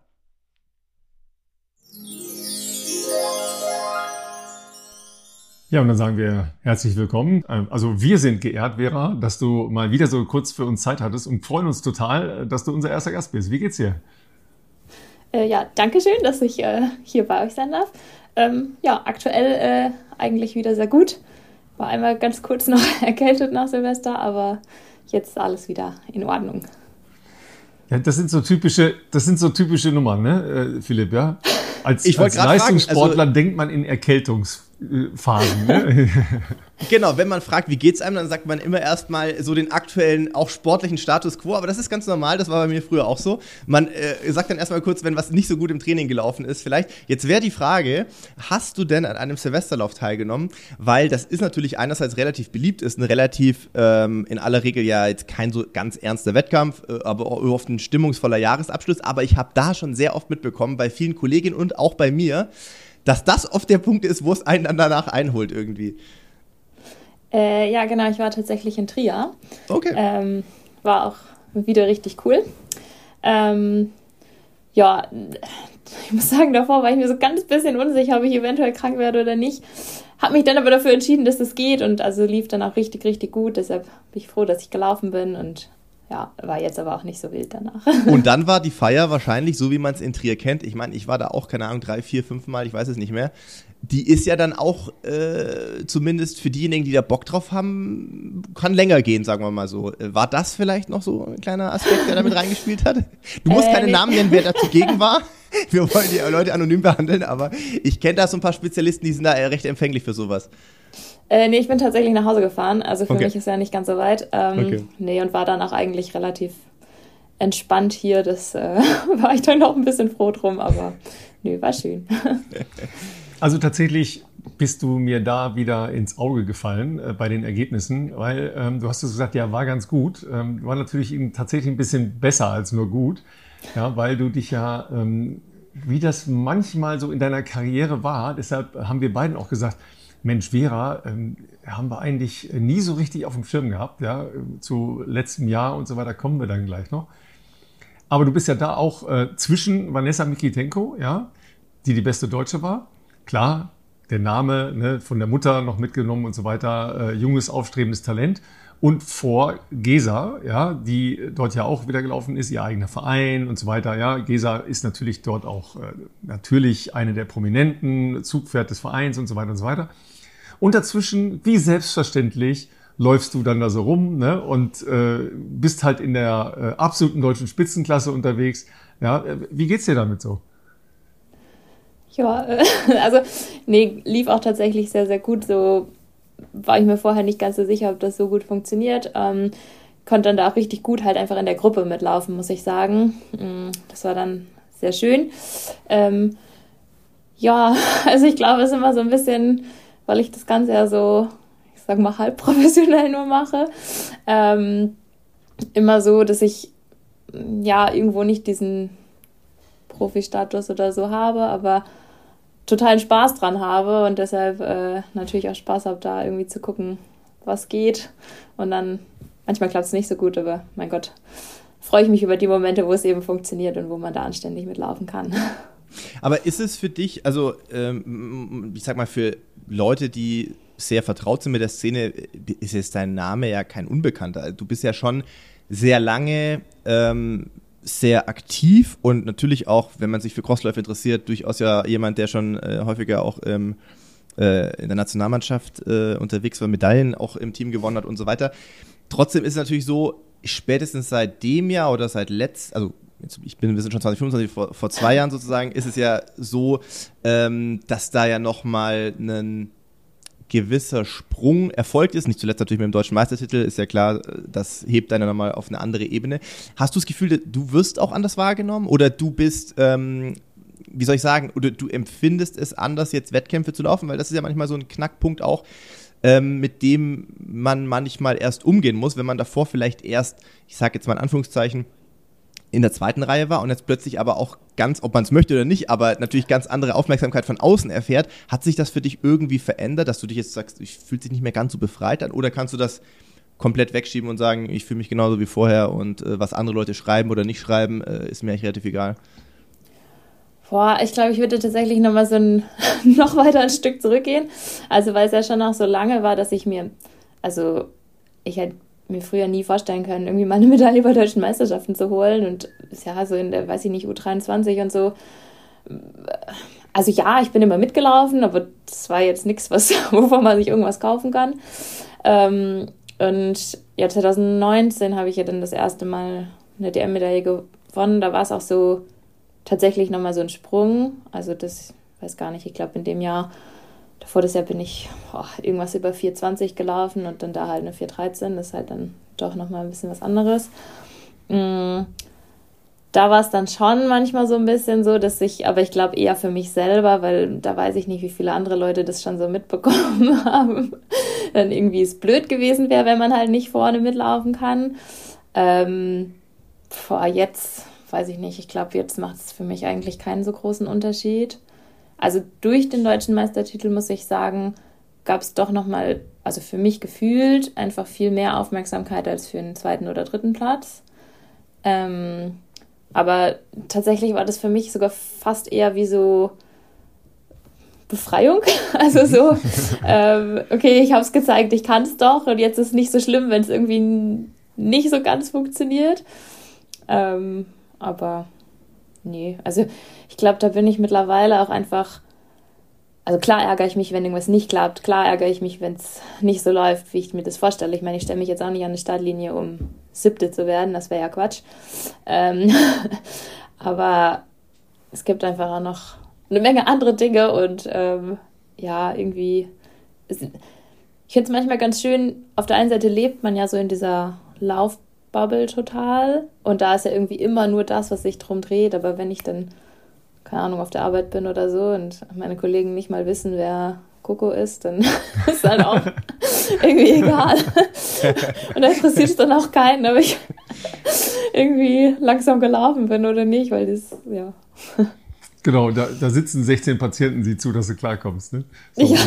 Ja, und dann sagen wir herzlich willkommen. Also wir sind geehrt, Vera, dass du mal wieder so kurz für uns Zeit hattest und freuen uns total, dass du unser erster Gast bist. Wie geht's dir? Danke schön, dass ich hier bei euch sein darf. Aktuell eigentlich wieder sehr gut. War einmal ganz kurz noch erkältet nach Silvester, aber jetzt alles wieder in Ordnung. Ja, das sind so typische Nummern, ne, Philipp, ja? Als Leistungssportler fragen, denkt man in Erkältungsphasen. Ne? Genau, wenn man fragt, wie geht's einem, dann sagt man immer erstmal so den aktuellen, auch sportlichen Status quo, aber das ist ganz normal, das war bei mir früher auch so. Man sagt dann erstmal kurz, wenn was nicht so gut im Training gelaufen ist, vielleicht. Jetzt wäre die Frage, hast du denn an einem Silvesterlauf teilgenommen? Weil das ist natürlich einerseits relativ beliebt, ist ein relativ in aller Regel ja jetzt kein so ganz ernster Wettkampf, aber auch oft ein stimmungsvoller Jahresabschluss, aber ich habe da schon sehr oft mitbekommen, bei vielen Kolleginnen und auch bei mir, dass das oft der Punkt ist, wo es einen dann danach einholt irgendwie. Ja, genau, ich war tatsächlich in Trier. Okay. War auch wieder richtig cool. ich muss sagen, davor war ich mir so ganz bisschen unsicher, ob ich eventuell krank werde oder nicht. Habe mich dann aber dafür entschieden, dass das geht und also lief dann auch richtig, richtig gut. Deshalb bin ich froh, dass ich gelaufen bin und ja, war jetzt aber auch nicht so wild danach. Und dann war die Feier wahrscheinlich, so wie man es in Trier kennt. Ich meine, ich war da auch, keine Ahnung, 3, 4, 5 Mal, ich weiß es nicht mehr. Die ist ja dann auch, zumindest für diejenigen, die da Bock drauf haben, kann länger gehen, sagen wir mal so. War das vielleicht noch so ein kleiner Aspekt, der damit reingespielt hat? Du musst keine Namen nennen, wer da zugegen war. Wir wollen die Leute anonym behandeln, aber ich kenne da so ein paar Spezialisten, die sind da recht empfänglich für sowas. Nee, ich bin tatsächlich nach Hause gefahren, also für Okay. mich ist ja nicht ganz so weit. Okay. Nee, und war dann auch eigentlich relativ entspannt hier. Das war ich dann noch ein bisschen froh drum, aber nö, war schön. Also tatsächlich bist du mir da wieder ins Auge gefallen bei den Ergebnissen, weil du hast es gesagt, ja, war ganz gut. War natürlich tatsächlich ein bisschen besser als nur gut, ja, weil du dich ja, wie das manchmal so in deiner Karriere war, deshalb haben wir beiden auch gesagt, Mensch, Vera, haben wir eigentlich nie so richtig auf dem Schirm gehabt, ja, zu letztem Jahr und so weiter kommen wir dann gleich noch. Aber du bist ja da auch zwischen Vanessa Mikitenko, ja, die beste Deutsche war. Klar, der Name, ne, von der Mutter noch mitgenommen und so weiter, junges, aufstrebendes Talent. Und vor Gesa, ja, die dort ja auch wieder gelaufen ist, ihr eigener Verein und so weiter. Ja, Gesa ist natürlich dort auch natürlich eine der Prominenten, Zugpferd des Vereins und so weiter und so weiter. Und dazwischen, wie selbstverständlich, läufst du dann da so rum, ne, und bist halt in der absoluten deutschen Spitzenklasse unterwegs. Ja, wie geht's dir damit so? Ja, also nee, lief auch tatsächlich sehr, sehr gut. So war ich mir vorher nicht ganz so sicher, ob das so gut funktioniert. Konnte dann da auch richtig gut halt einfach in der Gruppe mitlaufen, muss ich sagen. Das war dann sehr schön. Ja, also ich glaube, es ist immer so ein bisschen, weil ich das Ganze ja so, ich sag mal, halb professionell nur mache, immer so, dass ich ja irgendwo nicht diesen Profi-Status oder so habe, aber totalen Spaß dran habe und deshalb natürlich auch Spaß habe, da irgendwie zu gucken, was geht. Und dann, manchmal klappt es nicht so gut, aber mein Gott, freue ich mich über die Momente, wo es eben funktioniert und wo man da anständig mitlaufen kann. Aber ist es für dich, also ich sag mal, für Leute, die sehr vertraut sind mit der Szene, ist jetzt dein Name ja kein Unbekannter. Du bist ja schon sehr lange sehr aktiv und natürlich auch, wenn man sich für Crossläufe interessiert, durchaus ja jemand, der schon häufiger auch in der Nationalmannschaft unterwegs war, Medaillen auch im Team gewonnen hat und so weiter. Trotzdem ist es natürlich so, spätestens seit dem Jahr oder seit wir sind schon 2025, vor 2 Jahren sozusagen, ist es ja so, dass da ja nochmal ein gewisser Sprung erfolgt ist, nicht zuletzt natürlich mit dem deutschen Meistertitel, ist ja klar, das hebt einen nochmal auf eine andere Ebene. Hast du das Gefühl, du wirst auch anders wahrgenommen oder du bist, wie soll ich sagen, oder du empfindest es anders, jetzt Wettkämpfe zu laufen, weil das ist ja manchmal so ein Knackpunkt auch, mit dem man manchmal erst umgehen muss, wenn man davor vielleicht erst, ich sage jetzt mal in Anführungszeichen, in der zweiten Reihe war und jetzt plötzlich aber auch ganz, ob man es möchte oder nicht, aber natürlich ganz andere Aufmerksamkeit von außen erfährt. Hat sich das für dich irgendwie verändert, dass du dich jetzt sagst, ich fühle dich nicht mehr ganz so befreit an oder kannst du das komplett wegschieben und sagen, ich fühle mich genauso wie vorher und was andere Leute schreiben oder nicht schreiben, ist mir eigentlich relativ egal? Boah, ich glaube, ich würde tatsächlich nochmal noch weiter ein Stück zurückgehen. Also, weil es ja schon auch so lange war, dass ich hätte mir früher nie vorstellen können, irgendwie mal eine Medaille bei deutschen Meisterschaften zu holen und ja, so in der, weiß ich nicht, U23 und so. Also ja, ich bin immer mitgelaufen, aber das war jetzt nichts, wovon man sich irgendwas kaufen kann. Und ja, 2019 habe ich ja dann das erste Mal eine DM-Medaille gewonnen. Da war es auch so tatsächlich nochmal so ein Sprung. Also das, weiß gar nicht, ich glaube in dem Jahr, davor das Jahr bin ich irgendwas über 4,20 gelaufen und dann da halt eine 4,13. Das ist halt dann doch nochmal ein bisschen was anderes. Da war es dann schon manchmal so ein bisschen so, aber ich glaube eher für mich selber, weil da weiß ich nicht, wie viele andere Leute das schon so mitbekommen haben, dann irgendwie es blöd gewesen wäre, wenn man halt nicht vorne mitlaufen kann. Jetzt, weiß ich nicht, ich glaube, jetzt macht es für mich eigentlich keinen so großen Unterschied. Also durch den deutschen Meistertitel, muss ich sagen, gab es doch nochmal, also für mich gefühlt, einfach viel mehr Aufmerksamkeit als für einen 2. oder 3. Platz. Aber tatsächlich war das für mich sogar fast eher wie so Befreiung. Also so, okay, ich habe es gezeigt, ich kann es doch und jetzt ist es nicht so schlimm, wenn es irgendwie nicht so ganz funktioniert. Aber nee, also ich glaube, da bin ich mittlerweile auch einfach, also klar ärgere ich mich, wenn irgendwas nicht klappt, klar ärgere ich mich, wenn es nicht so läuft, wie ich mir das vorstelle. Ich meine, ich stelle mich jetzt auch nicht an eine Startlinie, um 7. zu werden, das wäre ja Quatsch. Aber es gibt einfach auch noch eine Menge andere Dinge und ja, irgendwie, ich finde es manchmal ganz schön, auf der einen Seite lebt man ja so in dieser Laufbubble total und da ist ja irgendwie immer nur das, was sich drum dreht, aber wenn ich dann, keine Ahnung, auf der Arbeit bin oder so und meine Kollegen nicht mal wissen, wer Coco ist, dann ist halt auch irgendwie egal. Und da interessiert es dann auch keinen, ob ich irgendwie langsam gelaufen bin oder nicht, weil das, ja. Genau, da sitzen 16 Patienten, sieh zu, dass du klarkommst. Ne? So. Ja.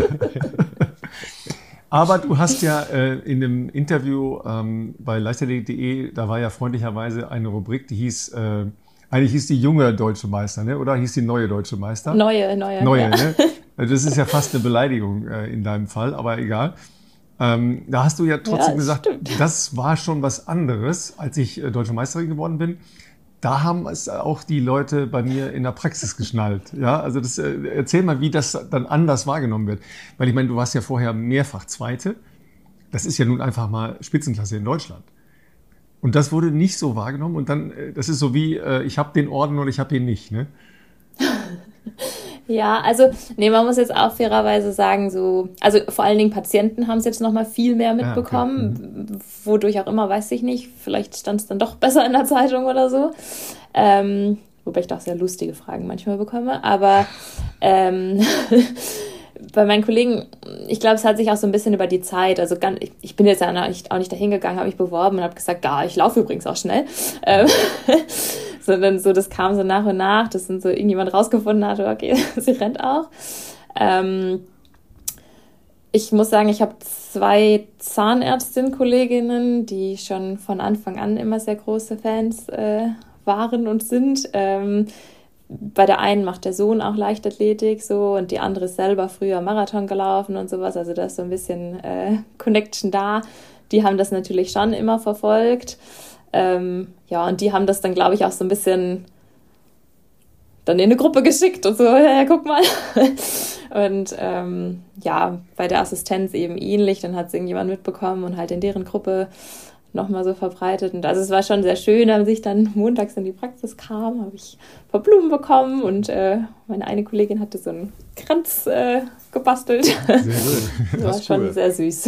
Aber du hast ja in einem Interview bei leichtathletik.de, da war ja freundlicherweise eine Rubrik, die hieß, eigentlich hieß die junge Deutsche Meister, ne? Oder hieß die neue Deutsche Meister? Neue, ja. Ne? Das ist ja fast eine Beleidigung in deinem Fall, aber egal. Da hast du ja trotzdem gesagt, stimmt. Das war schon was anderes, als ich Deutsche Meisterin geworden bin. Da haben es auch die Leute bei mir in der Praxis geschnallt. Ja, also erzähl mal, wie das dann anders wahrgenommen wird. Weil ich meine, du warst ja vorher mehrfach Zweite. Das ist ja nun einfach mal Spitzenklasse in Deutschland. Und das wurde nicht so wahrgenommen. Und dann, das ist so wie, ich habe den Orden und ich habe ihn nicht, ne? Ja, also, nee, man muss jetzt auch fairerweise sagen, so, also vor allen Dingen Patienten haben es jetzt nochmal viel mehr mitbekommen, okay. Wodurch auch immer, weiß ich nicht, vielleicht stand es dann doch besser in der Zeitung oder so, wobei ich doch sehr lustige Fragen manchmal bekomme, aber bei meinen Kollegen, ich glaube, es hat sich auch so ein bisschen über die Zeit, also ich bin jetzt ja auch nicht dahin gegangen, habe mich beworben und habe gesagt, ja, ich laufe übrigens auch schnell, sondern so, das kam so nach und nach, dass dann so irgendjemand rausgefunden hatte, okay, sie rennt auch. Ich muss sagen, ich habe 2 Zahnärztin-Kolleginnen, die schon von Anfang an immer sehr große Fans waren und sind. Bei der einen macht der Sohn auch Leichtathletik so und die andere ist selber früher Marathon gelaufen und sowas. Also da ist so ein bisschen Connection da. Die haben das natürlich schon immer verfolgt. Ja, und die haben das dann, glaube ich, auch so ein bisschen dann in eine Gruppe geschickt und so, ja, guck mal. Und ja, bei der Assistenz eben ähnlich. Dann hat es irgendjemand mitbekommen und halt in deren Gruppe nochmal so verbreitet. Und also es war schon sehr schön, als ich dann montags in die Praxis kam, habe ich ein paar Blumen bekommen und meine eine Kollegin hatte so einen Kranz gebastelt. Sehr gut. Das war schon cool. Sehr süß.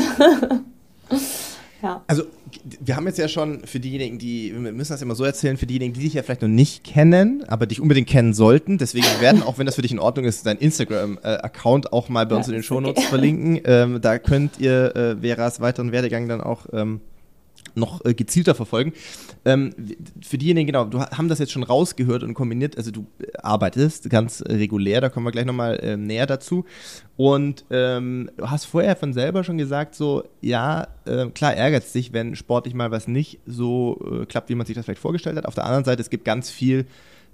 Ja. Also wir haben jetzt ja schon für diejenigen, wir müssen das immer so erzählen, für diejenigen, die dich ja vielleicht noch nicht kennen, aber dich unbedingt kennen sollten, deswegen werden, auch wenn das für dich in Ordnung ist, dein Instagram-Account auch mal bei uns in den Shownotes verlinken. Da könnt ihr Veras weiteren Werdegang dann auch noch gezielter verfolgen. Für diejenigen, genau, haben das jetzt schon rausgehört und kombiniert, also du arbeitest ganz regulär, da kommen wir gleich nochmal näher dazu und du hast vorher von selber schon gesagt, so, ja, klar ärgert es dich, wenn sportlich mal was nicht so klappt, wie man sich das vielleicht vorgestellt hat. Auf der anderen Seite, es gibt ganz viel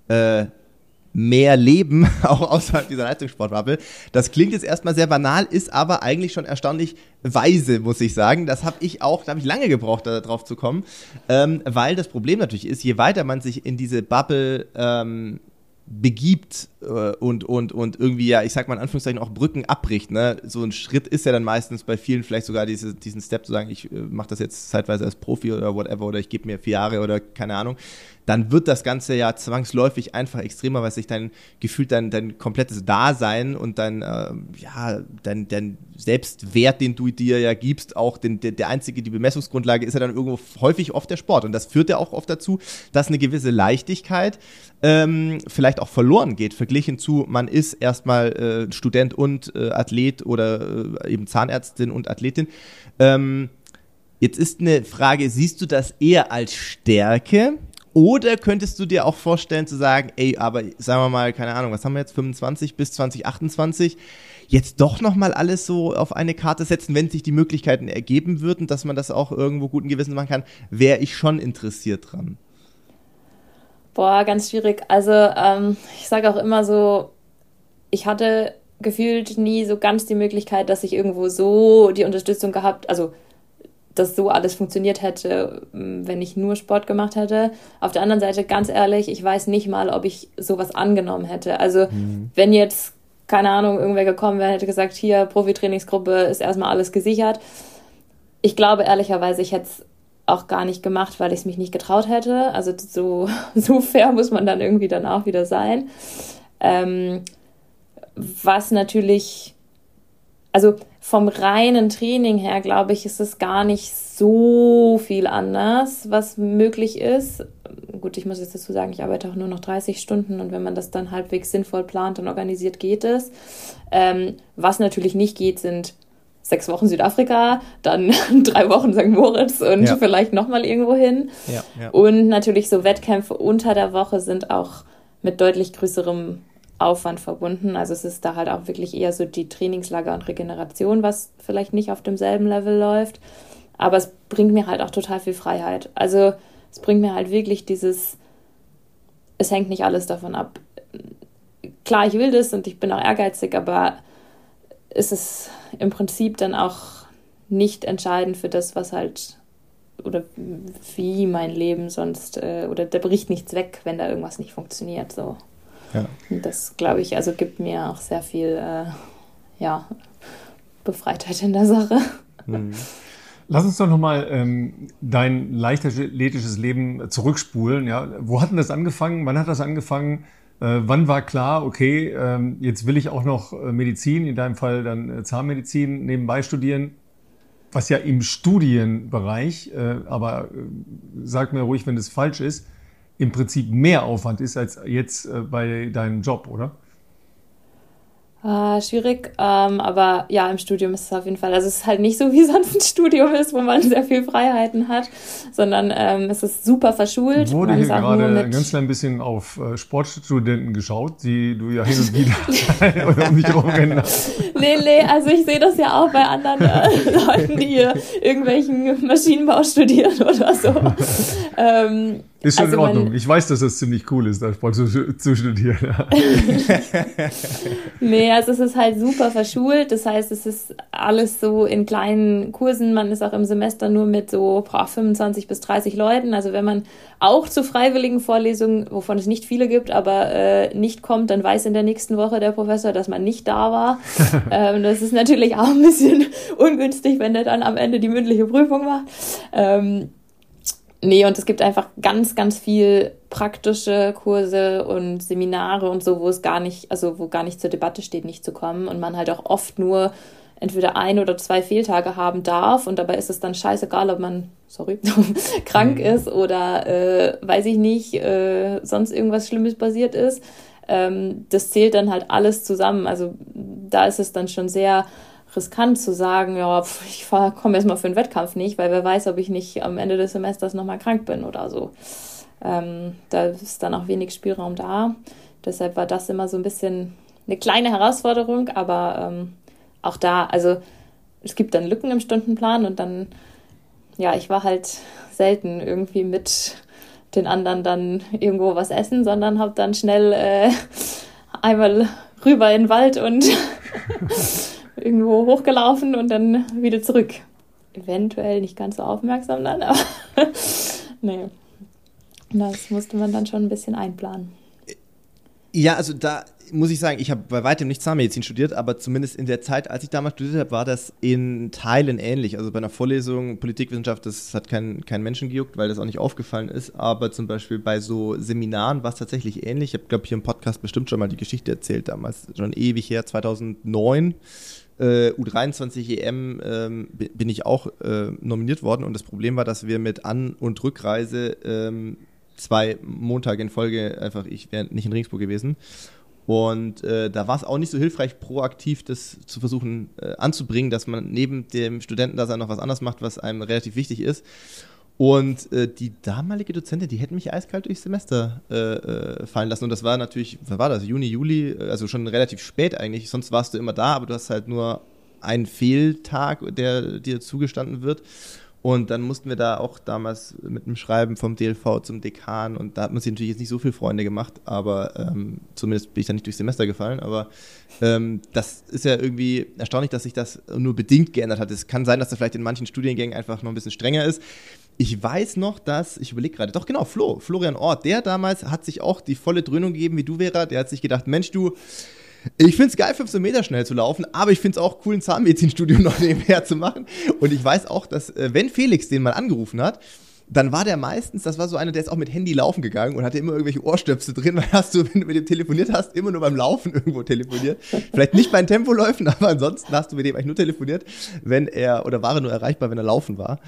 mehr Leben, auch außerhalb dieser Leistungssportbubble. Das klingt jetzt erstmal sehr banal, ist aber eigentlich schon erstaunlich weise, muss ich sagen. Da habe ich lange gebraucht, da drauf zu kommen, weil das Problem natürlich ist, je weiter man sich in diese Bubble begibt und irgendwie, ja, ich sag mal in Anführungszeichen auch Brücken abbricht, ne? So ein Schritt ist ja dann meistens bei vielen vielleicht sogar diesen Step zu sagen, ich mache das jetzt zeitweise als Profi oder whatever oder ich gebe mir 4 Jahre oder keine Ahnung, dann wird das Ganze ja zwangsläufig einfach extremer, weil sich dein komplettes Dasein und dein Selbstwert, den du dir ja gibst, auch die Bemessungsgrundlage ist ja dann irgendwo häufig oft der Sport. Und das führt ja auch oft dazu, dass eine gewisse Leichtigkeit vielleicht auch verloren geht, verglichen zu, man ist erstmal Student und Athlet oder eben Zahnärztin und Athletin. Jetzt ist eine Frage, siehst du das eher als Stärke? Oder könntest du dir auch vorstellen zu sagen, ey, aber sagen wir mal, keine Ahnung, was haben wir jetzt, 25 bis 2028, jetzt doch nochmal alles so auf eine Karte setzen, wenn sich die Möglichkeiten ergeben würden, dass man das auch irgendwo guten Gewissens machen kann, wäre ich schon interessiert dran. Boah, ganz schwierig. Also ich sage auch immer so, ich hatte gefühlt nie so ganz die Möglichkeit, dass ich irgendwo so die Unterstützung gehabt, also dass so alles funktioniert hätte, wenn ich nur Sport gemacht hätte. Auf der anderen Seite, ganz ehrlich, ich weiß nicht mal, ob ich sowas angenommen hätte. Also wenn jetzt, keine Ahnung, irgendwer gekommen wäre, hätte gesagt, hier, Profitrainingsgruppe, ist erstmal alles gesichert. Ich glaube ehrlicherweise, ich hätte es auch gar nicht gemacht, weil ich es mich nicht getraut hätte. Also so fair muss man dann irgendwie dann auch wieder sein. Was natürlich, also vom reinen Training her, glaube ich, ist es gar nicht so viel anders, was möglich ist. Gut, ich muss jetzt dazu sagen, ich arbeite auch nur noch 30 Stunden und wenn man das dann halbwegs sinnvoll plant und organisiert, geht es. Was natürlich nicht geht, sind 6 Wochen Südafrika, dann 3 Wochen St. Moritz und vielleicht nochmal irgendwo hin. Ja. Und natürlich so Wettkämpfe unter der Woche sind auch mit deutlich größerem Aufwand verbunden. Also es ist da halt auch wirklich eher so die Trainingslager und Regeneration, was vielleicht nicht auf demselben Level läuft. Aber es bringt mir halt auch total viel Freiheit. Also es bringt mir halt wirklich es hängt nicht alles davon ab. Klar, ich will das und ich bin auch ehrgeizig, aber es ist im Prinzip dann auch nicht entscheidend für das, was halt oder wie mein Leben sonst oder da bricht nichts weg, wenn da irgendwas nicht funktioniert, so. Ja. Und das, glaube ich, also gibt mir auch sehr viel Befreitheit in der Sache. Lass uns doch nochmal dein leichtathletisches Leben zurückspulen. Ja? Wo hat denn das angefangen? Wann hat das angefangen? Wann war klar, okay, jetzt will ich auch noch Medizin, in deinem Fall dann Zahnmedizin nebenbei studieren, was ja im Studienbereich, aber sag mir ruhig, wenn das falsch ist, im Prinzip mehr Aufwand ist als jetzt bei deinem Job, oder? Schwierig, aber ja, im Studium ist es auf jeden Fall, also es ist halt nicht so, wie sonst ein Studium ist, wo man sehr viel Freiheiten hat, sondern es ist super verschult. Wurde hier gerade ein ganz klein bisschen auf Sportstudenten geschaut, die du ja hin und wieder um dich rumrennen hast. Nee, also ich sehe das ja auch bei anderen Leuten, die hier irgendwelchen Maschinenbau studieren oder so. Ist schon in Ordnung. Ich weiß, dass das ziemlich cool ist, da Sport zu studieren. Nee, also es ist halt super verschult. Das heißt, es ist alles so in kleinen Kursen. Man ist auch im Semester nur mit so 25 bis 30 Leuten. Also wenn man auch zu freiwilligen Vorlesungen, wovon es nicht viele gibt, aber nicht kommt, dann weiß in der nächsten Woche der Professor, dass man nicht da war. Das ist natürlich auch ein bisschen ungünstig, wenn der dann am Ende die mündliche Prüfung macht. Nee, und es gibt einfach ganz, ganz viel praktische Kurse und Seminare und so, wo gar nicht zur Debatte steht, nicht zu kommen und man halt auch oft nur entweder 1 oder 2 Fehltage haben darf und dabei ist es dann scheißegal, ob man, krank ist oder, weiß ich nicht, sonst irgendwas Schlimmes passiert ist. Das zählt dann halt alles zusammen. Also da ist es dann schon sehr riskant zu sagen, ja, ich komme erstmal für einen Wettkampf nicht, weil wer weiß, ob ich nicht am Ende des Semesters nochmal krank bin oder so. Da ist dann auch wenig Spielraum da. Deshalb war das immer so ein bisschen eine kleine Herausforderung, aber auch da, also es gibt dann Lücken im Stundenplan und dann, ja, ich war halt selten irgendwie mit den anderen dann irgendwo was essen, sondern habe dann schnell einmal rüber in den Wald und irgendwo hochgelaufen und dann wieder zurück. Eventuell nicht ganz so aufmerksam dann, aber nee. Das musste man dann schon ein bisschen einplanen. Ja, also da muss ich sagen, ich habe bei weitem nicht Zahnmedizin studiert, aber zumindest in der Zeit, als ich damals studiert habe, war das in Teilen ähnlich. Also bei einer Vorlesung Politikwissenschaft, das hat kein Menschen gejuckt, weil das auch nicht aufgefallen ist, aber zum Beispiel bei so Seminaren war es tatsächlich ähnlich. Ich habe, glaube ich, hier im Podcast bestimmt schon mal die Geschichte erzählt, damals schon ewig her, 2009. U23 EM bin ich auch nominiert worden und das Problem war, dass wir mit An- und Rückreise 2 Montage in Folge ich wäre nicht in Regensburg gewesen und da war es auch nicht so hilfreich, proaktiv das zu versuchen anzubringen, dass man neben dem Studentendasein noch was anderes macht, was einem relativ wichtig ist. Und die damalige Dozentin, die hätte mich eiskalt durchs Semester fallen lassen. Und das war natürlich, was war das, Juni, Juli, also schon relativ spät eigentlich. Sonst warst du immer da, aber du hast halt nur einen Fehltag, der dir zugestanden wird. Und dann mussten wir da auch damals mit einem Schreiben vom DLV zum Dekan und da hat man sich natürlich jetzt nicht so viele Freunde gemacht, aber zumindest bin ich da nicht durchs Semester gefallen, aber das ist ja irgendwie erstaunlich, dass sich das nur bedingt geändert hat. Es kann sein, dass das vielleicht in manchen Studiengängen einfach noch ein bisschen strenger ist. Ich weiß noch, dass, ich überlege gerade, doch genau, Florian Ort, der damals hat sich auch die volle Dröhnung gegeben wie du, Vera, der hat sich gedacht, Mensch du, ich finde es geil, 15 Meter schnell zu laufen, aber ich finde es auch cool, ein Zahnmedizinstudium noch nebenher zu machen. Und ich weiß auch, dass, wenn Felix den mal angerufen hat, dann war der meistens, das war so einer, der ist auch mit Handy laufen gegangen und hatte immer irgendwelche Ohrstöpsel drin, weil hast du, wenn du mit dem telefoniert hast, immer nur beim Laufen irgendwo telefoniert. Vielleicht nicht bei den Tempoläufen, aber ansonsten hast du mit dem eigentlich nur telefoniert, wenn er, oder war er nur erreichbar, wenn er laufen war.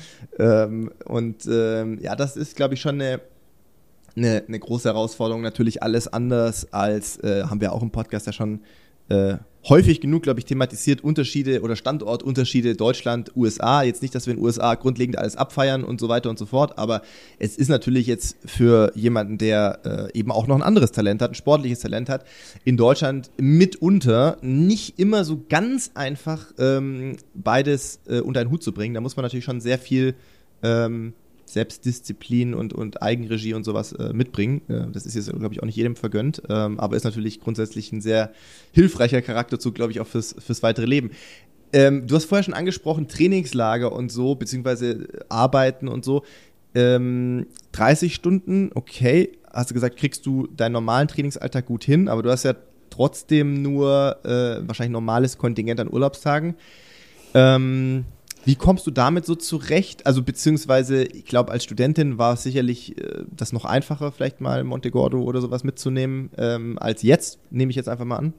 Ja, das ist, glaube ich, schon eine große Herausforderung, natürlich alles anders als, haben wir auch im Podcast ja schon häufig genug, glaube ich, thematisiert, Unterschiede oder Standortunterschiede Deutschland, USA. Jetzt nicht, dass wir in den USA grundlegend alles abfeiern und so weiter und so fort, aber es ist natürlich jetzt für jemanden, der eben auch noch ein anderes Talent hat, ein sportliches Talent hat, in Deutschland mitunter nicht immer so ganz einfach beides unter einen Hut zu bringen. Da muss man natürlich schon sehr viel Selbstdisziplin und Eigenregie und sowas mitbringen. Das ist jetzt, glaube ich, auch nicht jedem vergönnt, aber ist natürlich grundsätzlich ein sehr hilfreicher Charakterzug, glaube ich, auch fürs weitere Leben. Du hast vorher schon angesprochen, Trainingslager und so, beziehungsweise Arbeiten und so. 30 Stunden, okay, hast du gesagt, kriegst du deinen normalen Trainingsalltag gut hin, aber du hast ja trotzdem nur wahrscheinlich normales Kontingent an Urlaubstagen. Wie kommst du damit so zurecht? Also beziehungsweise, ich glaube, als Studentin war es sicherlich das noch einfacher, vielleicht mal Monte Gordo oder sowas mitzunehmen, als jetzt, nehme ich jetzt einfach mal an.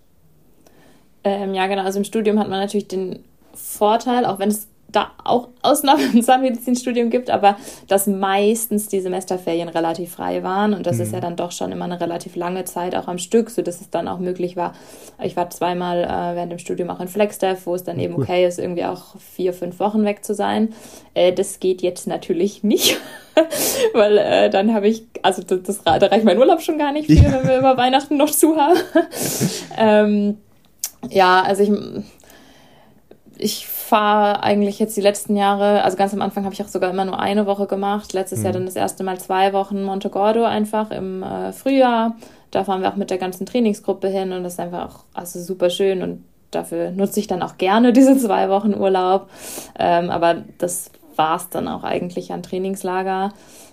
Ja, genau. Also im Studium hat man natürlich den Vorteil, auch wenn es da auch Ausnahmen im Zahnmedizinstudium gibt, aber dass meistens die Semesterferien relativ frei waren und das ist ja dann doch schon immer eine relativ lange Zeit auch am Stück, sodass es dann auch möglich war. Ich war zweimal während dem Studium auch in FlexDev, wo es dann eben okay ist, irgendwie auch 4-5 Wochen weg zu sein. Das geht jetzt natürlich nicht, weil dann habe ich, also da reicht mein Urlaub schon gar nicht viel, wenn wir über Weihnachten noch zu haben. Ja, also ich fahre eigentlich jetzt die letzten Jahre, also ganz am Anfang habe ich auch sogar immer nur eine Woche gemacht. Letztes Jahr dann das erste Mal 2 Wochen Monte Gordo einfach im Frühjahr. Da fahren wir auch mit der ganzen Trainingsgruppe hin und das ist einfach auch also super schön und dafür nutze ich dann auch gerne diese 2 Wochen Urlaub. Aber das war es dann auch eigentlich an Trainingslager.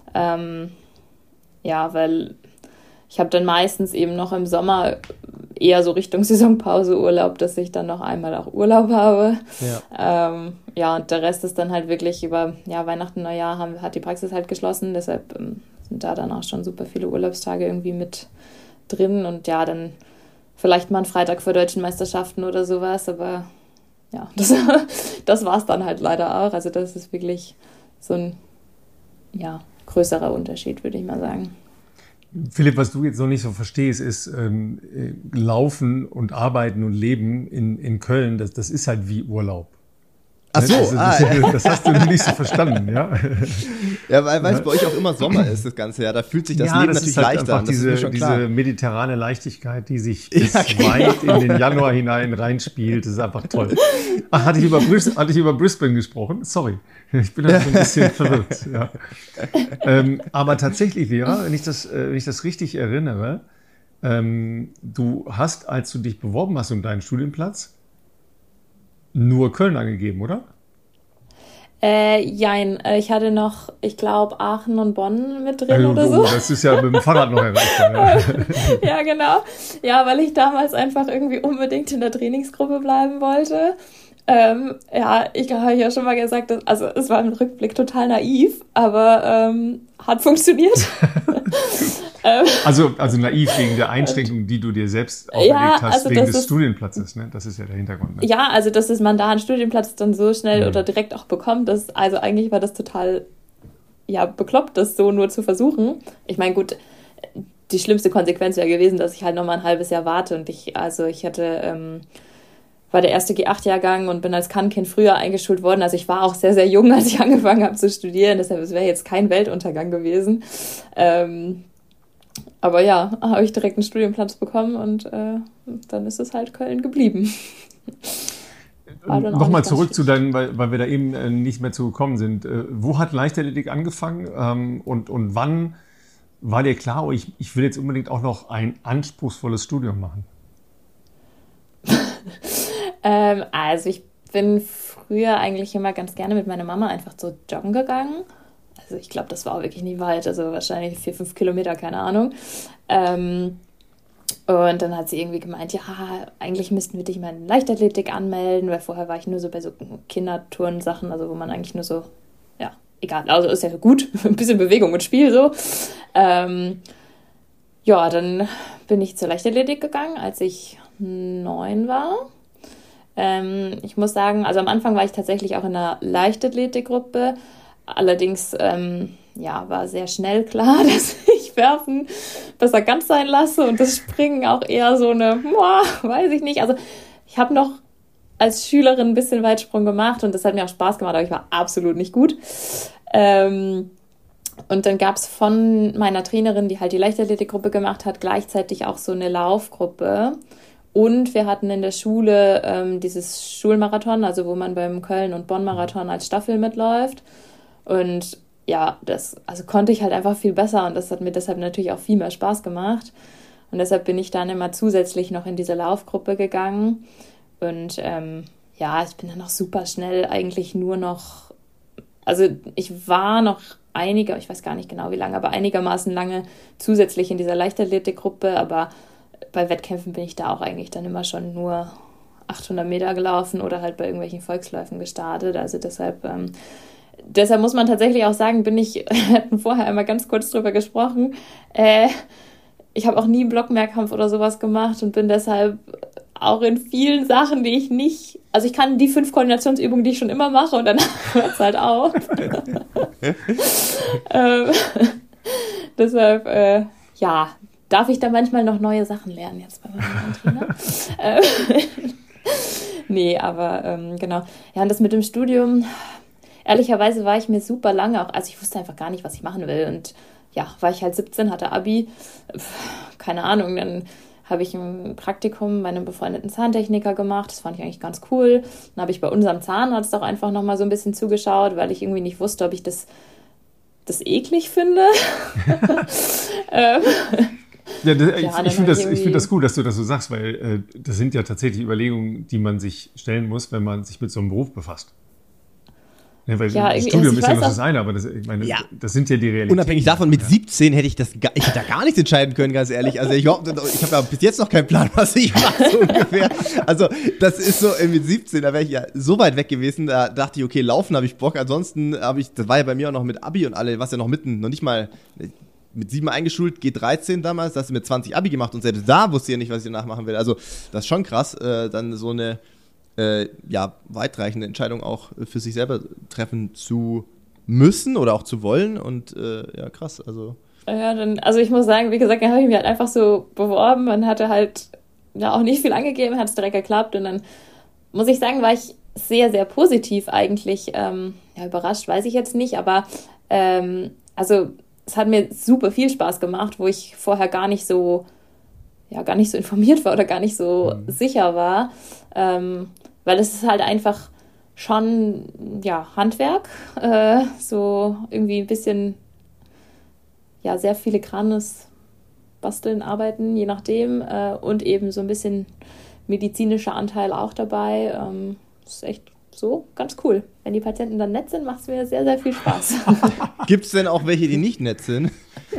Ja, weil ich habe dann meistens eben noch im Sommer eher so Richtung Saisonpause Urlaub, dass ich dann noch einmal auch Urlaub habe. Ja, und der Rest ist dann halt wirklich über Weihnachten, Neujahr hat die Praxis halt geschlossen, deshalb sind da dann auch schon super viele Urlaubstage irgendwie mit drin und ja, dann vielleicht mal einen Freitag vor deutschen Meisterschaften oder sowas, aber ja, das war es dann halt leider auch. Also das ist wirklich so ein größerer Unterschied, würde ich mal sagen. Philipp, was du jetzt noch nicht so verstehst, ist Laufen und Arbeiten und Leben in Köln, das ist halt wie Urlaub. Ach so, das hast du nicht so verstanden, ja? Ja, weil es bei euch auch immer Sommer ist, das Ganze Jahr. Da fühlt sich das Leben das natürlich ist halt leichter an. Das ist mir schon klar. Diese mediterrane Leichtigkeit, die sich bis weit in den Januar hinein reinspielt, das ist einfach toll. Ach, hatte ich über Brisbane gesprochen? Sorry, ich bin da so ein bisschen verwirrt. Ja. Aber tatsächlich, Vera, wenn ich das richtig erinnere, du hast, als du dich beworben hast um deinen Studienplatz, nur Köln angegeben, oder? Jein, ich hatte noch, ich glaube, Aachen und Bonn mit drin oder so. Das ist ja mit dem Fahrrad noch erreichbar. Ja. Ja, genau. Ja, weil ich damals einfach irgendwie unbedingt in der Trainingsgruppe bleiben wollte. Ich habe ja schon mal gesagt, also es war im Rückblick total naiv, aber hat funktioniert. Also naiv wegen der Einschränkung, die du dir selbst auferlegt hast, also wegen des Studienplatzes, ne? Das ist ja der Hintergrund. Ne? Ja, also dass man da einen Studienplatz dann so schnell oder direkt auch bekommt, also eigentlich war das total bekloppt, das so nur zu versuchen. Ich meine, gut, die schlimmste Konsequenz wäre gewesen, dass ich halt nochmal ein halbes Jahr warte und ich hatte war der erste G8-Jahrgang und bin als Kann-Kind früher eingeschult worden. Also ich war auch sehr, sehr jung, als ich angefangen habe zu studieren. Deshalb es wäre jetzt kein Weltuntergang gewesen. Aber ja, habe ich direkt einen Studienplatz bekommen und dann ist es halt Köln geblieben. Nochmal zurück zu deinen, weil wir da eben nicht mehr zugekommen sind. Wo hat Leichtathletik angefangen und wann war dir klar, oh, ich will jetzt unbedingt auch noch ein anspruchsvolles Studium machen? Also ich bin früher eigentlich immer ganz gerne mit meiner Mama einfach so joggen gegangen. Also ich glaube, das war auch wirklich nie weit, also wahrscheinlich 4-5 Kilometer, keine Ahnung. Und dann hat sie irgendwie gemeint, ja, eigentlich müssten wir dich mal in Leichtathletik anmelden, weil vorher war ich nur so bei so Kindertouren-Sachen, also wo man eigentlich nur so, ja, egal, also ist ja gut, ein bisschen Bewegung und Spiel so. Ja, dann bin ich zur Leichtathletik gegangen, als ich 9 war. Ich muss sagen, also am Anfang war ich tatsächlich auch in einer Leichtathletikgruppe. Allerdings war sehr schnell klar, dass ich Werfen besser ganz sein lasse und das Springen auch eher so eine, weiß ich nicht. Also ich habe noch als Schülerin ein bisschen Weitsprung gemacht und das hat mir auch Spaß gemacht, aber ich war absolut nicht gut. Und dann gab es von meiner Trainerin, die halt die Leichtathletikgruppe gemacht hat, gleichzeitig auch so eine Laufgruppe. Und wir hatten in der Schule dieses Schulmarathon, also wo man beim Köln- und Bonn-Marathon als Staffel mitläuft. Und ja, das konnte ich halt einfach viel besser und das hat mir deshalb natürlich auch viel mehr Spaß gemacht. Und deshalb bin ich dann immer zusätzlich noch in diese Laufgruppe gegangen. Und ich bin dann auch super schnell eigentlich nur noch, also ich war noch ich weiß gar nicht genau wie lange, aber einigermaßen lange zusätzlich in dieser Leichtathletikgruppe, aber bei Wettkämpfen bin ich da auch eigentlich dann immer schon nur 800 Meter gelaufen oder halt bei irgendwelchen Volksläufen gestartet. Also deshalb muss man tatsächlich auch sagen, wir hatten vorher einmal ganz kurz drüber gesprochen, ich habe auch nie einen Blockmehrkampf oder sowas gemacht und bin deshalb auch in vielen Sachen, die ich nicht, also ich kann die 5 Koordinationsübungen, die ich schon immer mache und dann hört es halt auf. Deshalb, darf ich da manchmal noch neue Sachen lernen jetzt bei meinem Trainer. Nee, aber genau. Ja, und das mit dem Studium, ehrlicherweise war ich mir super lange auch, also ich wusste einfach gar nicht, was ich machen will und ja, war ich halt 17, hatte Abi, keine Ahnung, dann habe ich ein Praktikum bei einem befreundeten Zahntechniker gemacht, das fand ich eigentlich ganz cool. Dann habe ich bei unserem Zahnarzt auch einfach nochmal so ein bisschen zugeschaut, weil ich irgendwie nicht wusste, ob ich das eklig finde. Ich finde das gut, dass du das so sagst, weil das sind ja tatsächlich Überlegungen, die man sich stellen muss, wenn man sich mit so einem Beruf befasst. Ja, weil das Studium ist ja noch das eine, aber das sind ja die Realitäten. Unabhängig davon, mit 17 hätte ich hätte da gar nichts entscheiden können, ganz ehrlich. Also ich habe ja bis jetzt noch keinen Plan, was ich mache, so ungefähr. Also das ist so, mit 17, da wäre ich ja so weit weg gewesen, da dachte ich, okay, laufen habe ich Bock. Ansonsten das war ja bei mir auch noch mit Abi und alle, was ja noch noch nicht mal mit 7 eingeschult, G13 damals, da hast du mit 20 Abi gemacht und selbst da wusste ich ja nicht, was ich danach machen will. Also das ist schon krass, dann so eine weitreichende Entscheidung auch für sich selber treffen zu müssen oder auch zu wollen und krass, also. Ja, also ich muss sagen, wie gesagt, dann habe ich mich halt einfach so beworben, man hatte halt auch nicht viel angegeben, hat es direkt geklappt und dann muss ich sagen, war ich sehr, sehr positiv eigentlich, überrascht, weiß ich jetzt nicht, aber also es hat mir super viel Spaß gemacht, wo ich vorher gar nicht so informiert war oder gar nicht so sicher war, weil es ist halt einfach schon, Handwerk, so irgendwie ein bisschen, sehr filigranes Basteln, Arbeiten, je nachdem, und eben so ein bisschen medizinischer Anteil auch dabei. Das ist echt so ganz cool. Wenn die Patienten dann nett sind, macht es mir sehr, sehr viel Spaß. Gibt es denn auch welche, die nicht nett sind?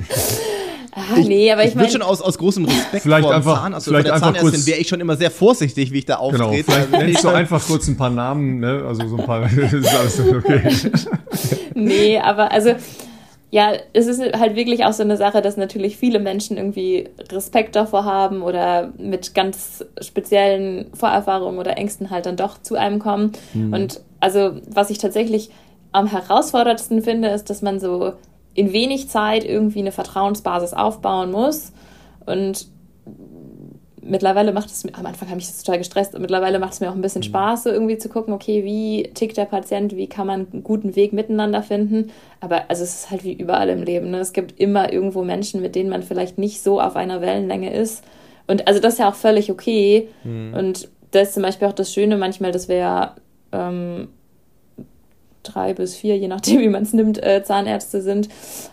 Nee, aber ich meine, schon aus großem Respekt vor dem Zahnarzt, vor der Zahnärztin wäre ich schon immer sehr vorsichtig, wie ich da auftrete. Genau, vielleicht nennst du einfach kurz ein paar Namen, ne? Also so ein paar, das ist alles okay. Nee, aber also, es ist halt wirklich auch so eine Sache, dass natürlich viele Menschen irgendwie Respekt davor haben oder mit ganz speziellen Vorerfahrungen oder Ängsten halt dann doch zu einem kommen. Und also, was ich tatsächlich am herausforderndsten finde, ist, dass man so in wenig Zeit irgendwie eine Vertrauensbasis aufbauen muss. Und mittlerweile macht es mir, am Anfang habe ich das total gestresst, und mittlerweile macht es mir auch ein bisschen Spaß, so irgendwie zu gucken, okay, wie tickt der Patient, wie kann man einen guten Weg miteinander finden. Aber also es ist halt wie überall im Leben, ne? Es gibt immer irgendwo Menschen, mit denen man vielleicht nicht so auf einer Wellenlänge ist. Und also das ist ja auch völlig okay. Und ist zum Beispiel auch das Schöne manchmal, dass wir ja 3 bis 4, je nachdem, wie man es nimmt, Zahnärzte sind.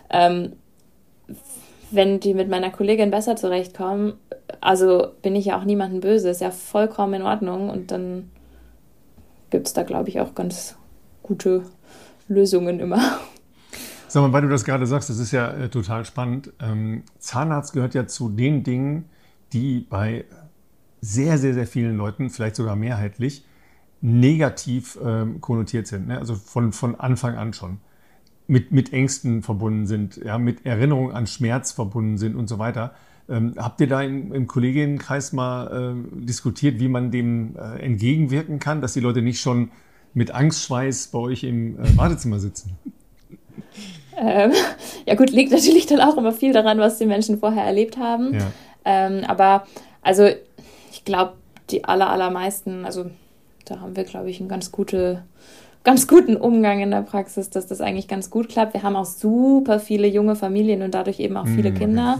Wenn die mit meiner Kollegin besser zurechtkommen, also bin ich ja auch niemandem böse, ist ja vollkommen in Ordnung. Und dann gibt es da, glaube ich, auch ganz gute Lösungen immer. Sag mal, weil du das gerade sagst, das ist ja total spannend. Zahnarzt gehört ja zu den Dingen, die bei sehr, sehr, sehr vielen Leuten, vielleicht sogar mehrheitlich, negativ konnotiert sind. Ne? Also von Anfang an schon. Mit Ängsten verbunden sind, ja, mit Erinnerungen an Schmerz verbunden sind und so weiter. Habt ihr da im Kolleginnenkreis mal diskutiert, wie man dem entgegenwirken kann, dass die Leute nicht schon mit Angstschweiß bei euch im Wartezimmer sitzen? Ja gut, liegt natürlich dann auch immer viel daran, was die Menschen vorher erlebt haben. Ja. Aber also ich glaube, die allermeisten, also da haben wir, glaube ich, einen ganz guten Umgang in der Praxis, dass das eigentlich ganz gut klappt. Wir haben auch super viele junge Familien und dadurch eben auch viele Kinder.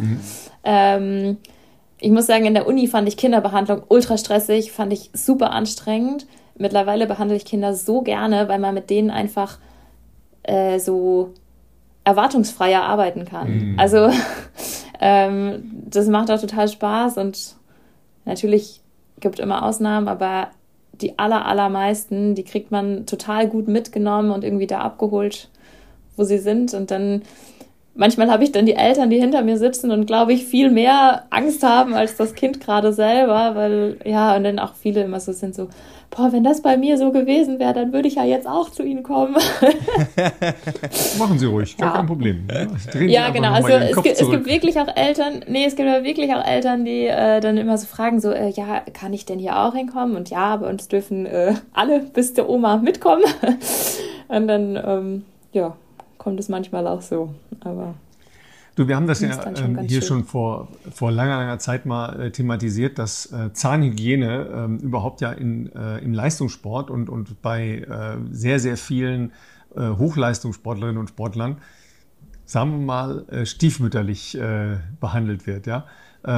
Ich muss sagen, in der Uni fand ich Kinderbehandlung ultra stressig, fand ich super anstrengend. Mittlerweile behandle ich Kinder so gerne, weil man mit denen einfach so erwartungsfreier arbeiten kann. Also das macht auch total Spaß und natürlich gibt immer Ausnahmen, aber die allermeisten, die kriegt man total gut mitgenommen und irgendwie da abgeholt, wo sie sind. Und dann, manchmal habe ich dann die Eltern, die hinter mir sitzen und, glaube ich, viel mehr Angst haben als das Kind gerade selber, weil, ja, und dann auch viele immer so sind so, boah, wenn das bei mir so gewesen wäre, dann würde ich ja jetzt auch zu Ihnen kommen. Machen Sie ruhig, gar kein Problem. Ja, genau, also es gibt wirklich auch Eltern, die dann immer so fragen, so, ja, kann ich denn hier auch hinkommen? Und ja, bei uns dürfen alle bis der Oma mitkommen. Und dann, ja, kommt es manchmal auch so, aber... Du, wir haben das ja hier schon vor langer Zeit mal thematisiert, dass Zahnhygiene überhaupt ja im Leistungssport und bei sehr, sehr vielen Hochleistungssportlerinnen und Sportlern, sagen wir mal, stiefmütterlich behandelt wird. Ja?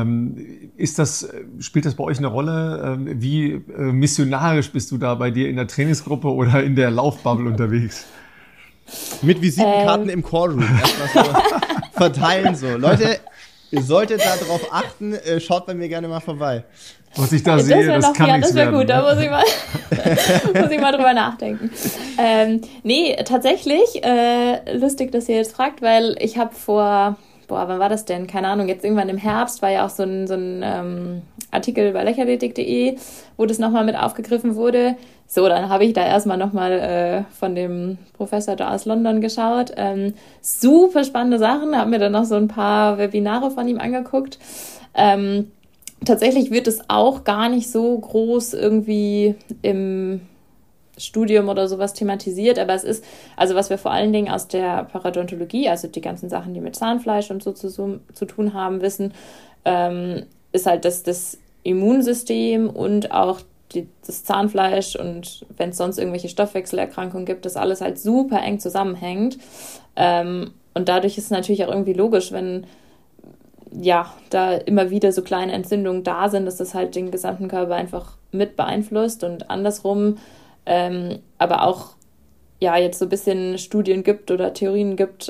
Spielt das bei euch eine Rolle? Wie missionarisch bist du da bei dir in der Trainingsgruppe oder in der Laufbubble unterwegs? Mit Visitenkarten im Callroom. Erstmal so verteilen so. Leute, ihr solltet da drauf achten, schaut bei mir gerne mal vorbei. Was ich da sehe, das kann nichts werden. Das wäre gut, da muss ich mal drüber nachdenken. Nee, tatsächlich, lustig, dass ihr jetzt fragt, weil ich habe wann war das denn? Keine Ahnung, jetzt irgendwann im Herbst war ja auch so ein Artikel bei Leichtathletik.de, wo das nochmal mit aufgegriffen wurde. So, dann habe ich da erstmal nochmal von dem Professor da aus London geschaut. Super spannende Sachen, habe mir dann noch so ein paar Webinare von ihm angeguckt. Tatsächlich wird es auch gar nicht so groß irgendwie im Studium oder sowas thematisiert, aber es ist, also was wir vor allen Dingen aus der Parodontologie, also die ganzen Sachen, die mit Zahnfleisch und so zu tun haben, wissen, ist halt, dass das Immunsystem und auch das Zahnfleisch und wenn es sonst irgendwelche Stoffwechselerkrankungen gibt, das alles halt super eng zusammenhängt. Und dadurch ist es natürlich auch irgendwie logisch, wenn ja, da immer wieder so kleine Entzündungen da sind, dass das halt den gesamten Körper einfach mit beeinflusst und andersrum, aber auch ja jetzt so ein bisschen Studien gibt oder Theorien gibt.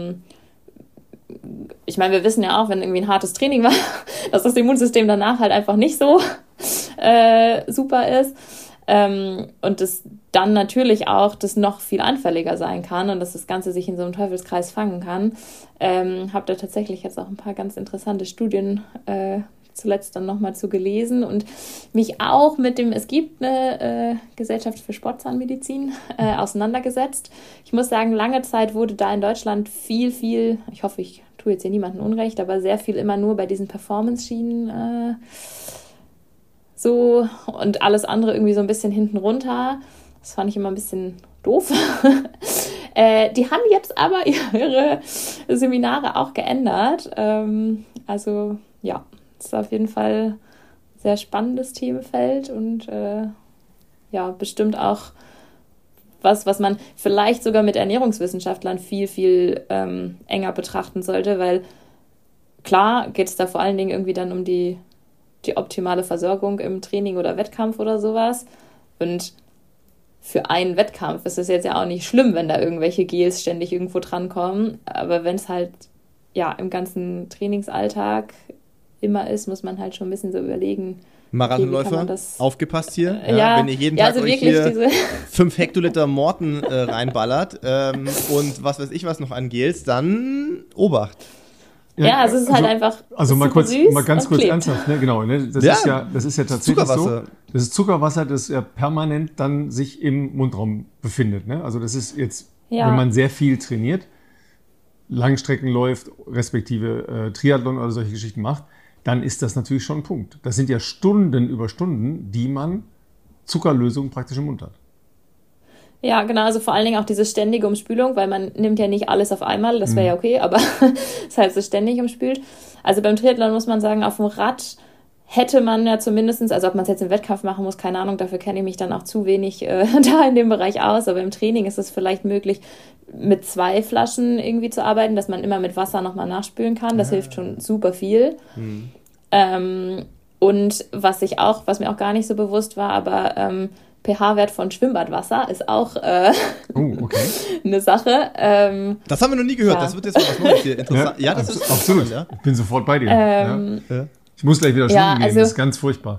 Ich meine, wir wissen ja auch, wenn irgendwie ein hartes Training war, dass das Immunsystem danach halt einfach nicht so super ist. Und das dann natürlich auch das noch viel anfälliger sein kann und dass das Ganze sich in so einem Teufelskreis fangen kann. Habe da tatsächlich jetzt auch ein paar ganz interessante Studien zuletzt dann nochmal zu gelesen und mich auch es gibt eine Gesellschaft für Sportzahnmedizin auseinandergesetzt. Ich muss sagen, lange Zeit wurde da in Deutschland viel, ich hoffe, ich tue jetzt hier niemandem Unrecht, aber sehr viel immer nur bei diesen Performance-Schienen so und alles andere irgendwie so ein bisschen hinten runter. Das fand ich immer ein bisschen doof. Die haben jetzt aber ihre Seminare auch geändert. Also ja, das ist auf jeden Fall ein sehr spannendes Themenfeld und ja, bestimmt auch was man vielleicht sogar mit Ernährungswissenschaftlern viel enger betrachten sollte, weil klar geht es da vor allen Dingen irgendwie dann um die die optimale Versorgung im Training oder Wettkampf oder sowas. Und für einen Wettkampf ist es jetzt ja auch nicht schlimm, wenn da irgendwelche Gels ständig irgendwo drankommen. Aber wenn es halt im ganzen Trainingsalltag immer ist, muss man halt schon ein bisschen so überlegen. Marathonläufer, aufgepasst hier. Wenn ihr jeden Tag euch hier 5 Hektoliter Morten reinballert und was weiß ich was noch an Gels, dann Obacht. Ja, es ist halt einfach mal ganz kurz ernsthaft, ne? Genau, ne? Das ist ja tatsächlich so. Das ist Zuckerwasser, das ja permanent dann sich im Mundraum befindet, ne? Also das ist jetzt, wenn man sehr viel trainiert, Langstrecken läuft, respektive Triathlon oder solche Geschichten macht, dann ist das natürlich schon ein Punkt. Das sind ja Stunden über Stunden, die man Zuckerlösung praktisch im Mund hat. Ja, genau, also vor allen Dingen auch diese ständige Umspülung, weil man nimmt ja nicht alles auf einmal, das wäre ja okay, aber es halt so ständig umspült. Also beim Triathlon muss man sagen, auf dem Rad hätte man ja zumindestens, also ob man es jetzt im Wettkampf machen muss, keine Ahnung, dafür kenne ich mich dann auch zu wenig da in dem Bereich aus, aber im Training ist es vielleicht möglich, mit 2 Flaschen irgendwie zu arbeiten, dass man immer mit Wasser nochmal nachspülen kann, das hilft schon super viel. Und was mir auch gar nicht so bewusst war, aber pH-Wert von Schwimmbadwasser ist auch eine Sache. Das haben wir noch nie gehört, das wird jetzt mal was Neues hier. Interessant. Ja, das ist absolut. Ja. Ich bin sofort bei dir. Ich muss gleich wieder schwimmen gehen, das ist ganz furchtbar.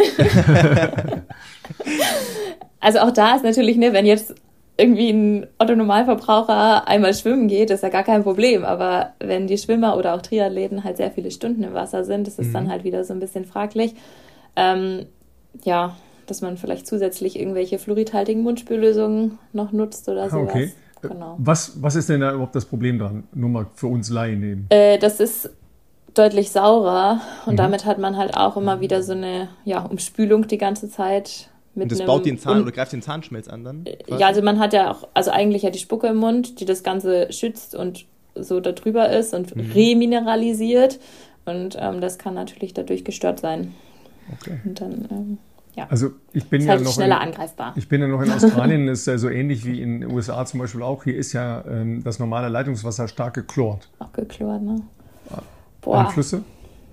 Also auch da ist natürlich, wenn jetzt irgendwie ein Otto-Normalverbraucher einmal schwimmen geht, ist ja gar kein Problem. Aber wenn die Schwimmer oder auch Triathleten halt sehr viele Stunden im Wasser sind, ist es dann halt wieder so ein bisschen fraglich. Dass man vielleicht zusätzlich irgendwelche fluoridhaltigen Mundspüllösungen noch nutzt oder sowas. Okay. Genau. Was ist denn da überhaupt das Problem dran? Nur mal für uns Laien eben. Das ist deutlich saurer und damit hat man halt auch immer wieder so eine Umspülung die ganze Zeit. Und das baut den Zahn oder greift den Zahnschmelz an dann? Ja, also man hat ja auch, also eigentlich ja die Spucke im Mund, die das Ganze schützt und so da drüber ist und remineralisiert und das kann natürlich dadurch gestört sein. Okay. Und dann, Also ich bin ist ja halt noch schneller angreifbar. Ich bin ja noch in Australien, das ist ja so ähnlich wie in den USA zum Beispiel auch. Hier ist ja das normale Leitungswasser stark geklort. Auch geklort, ne? Boah. Einflüsse?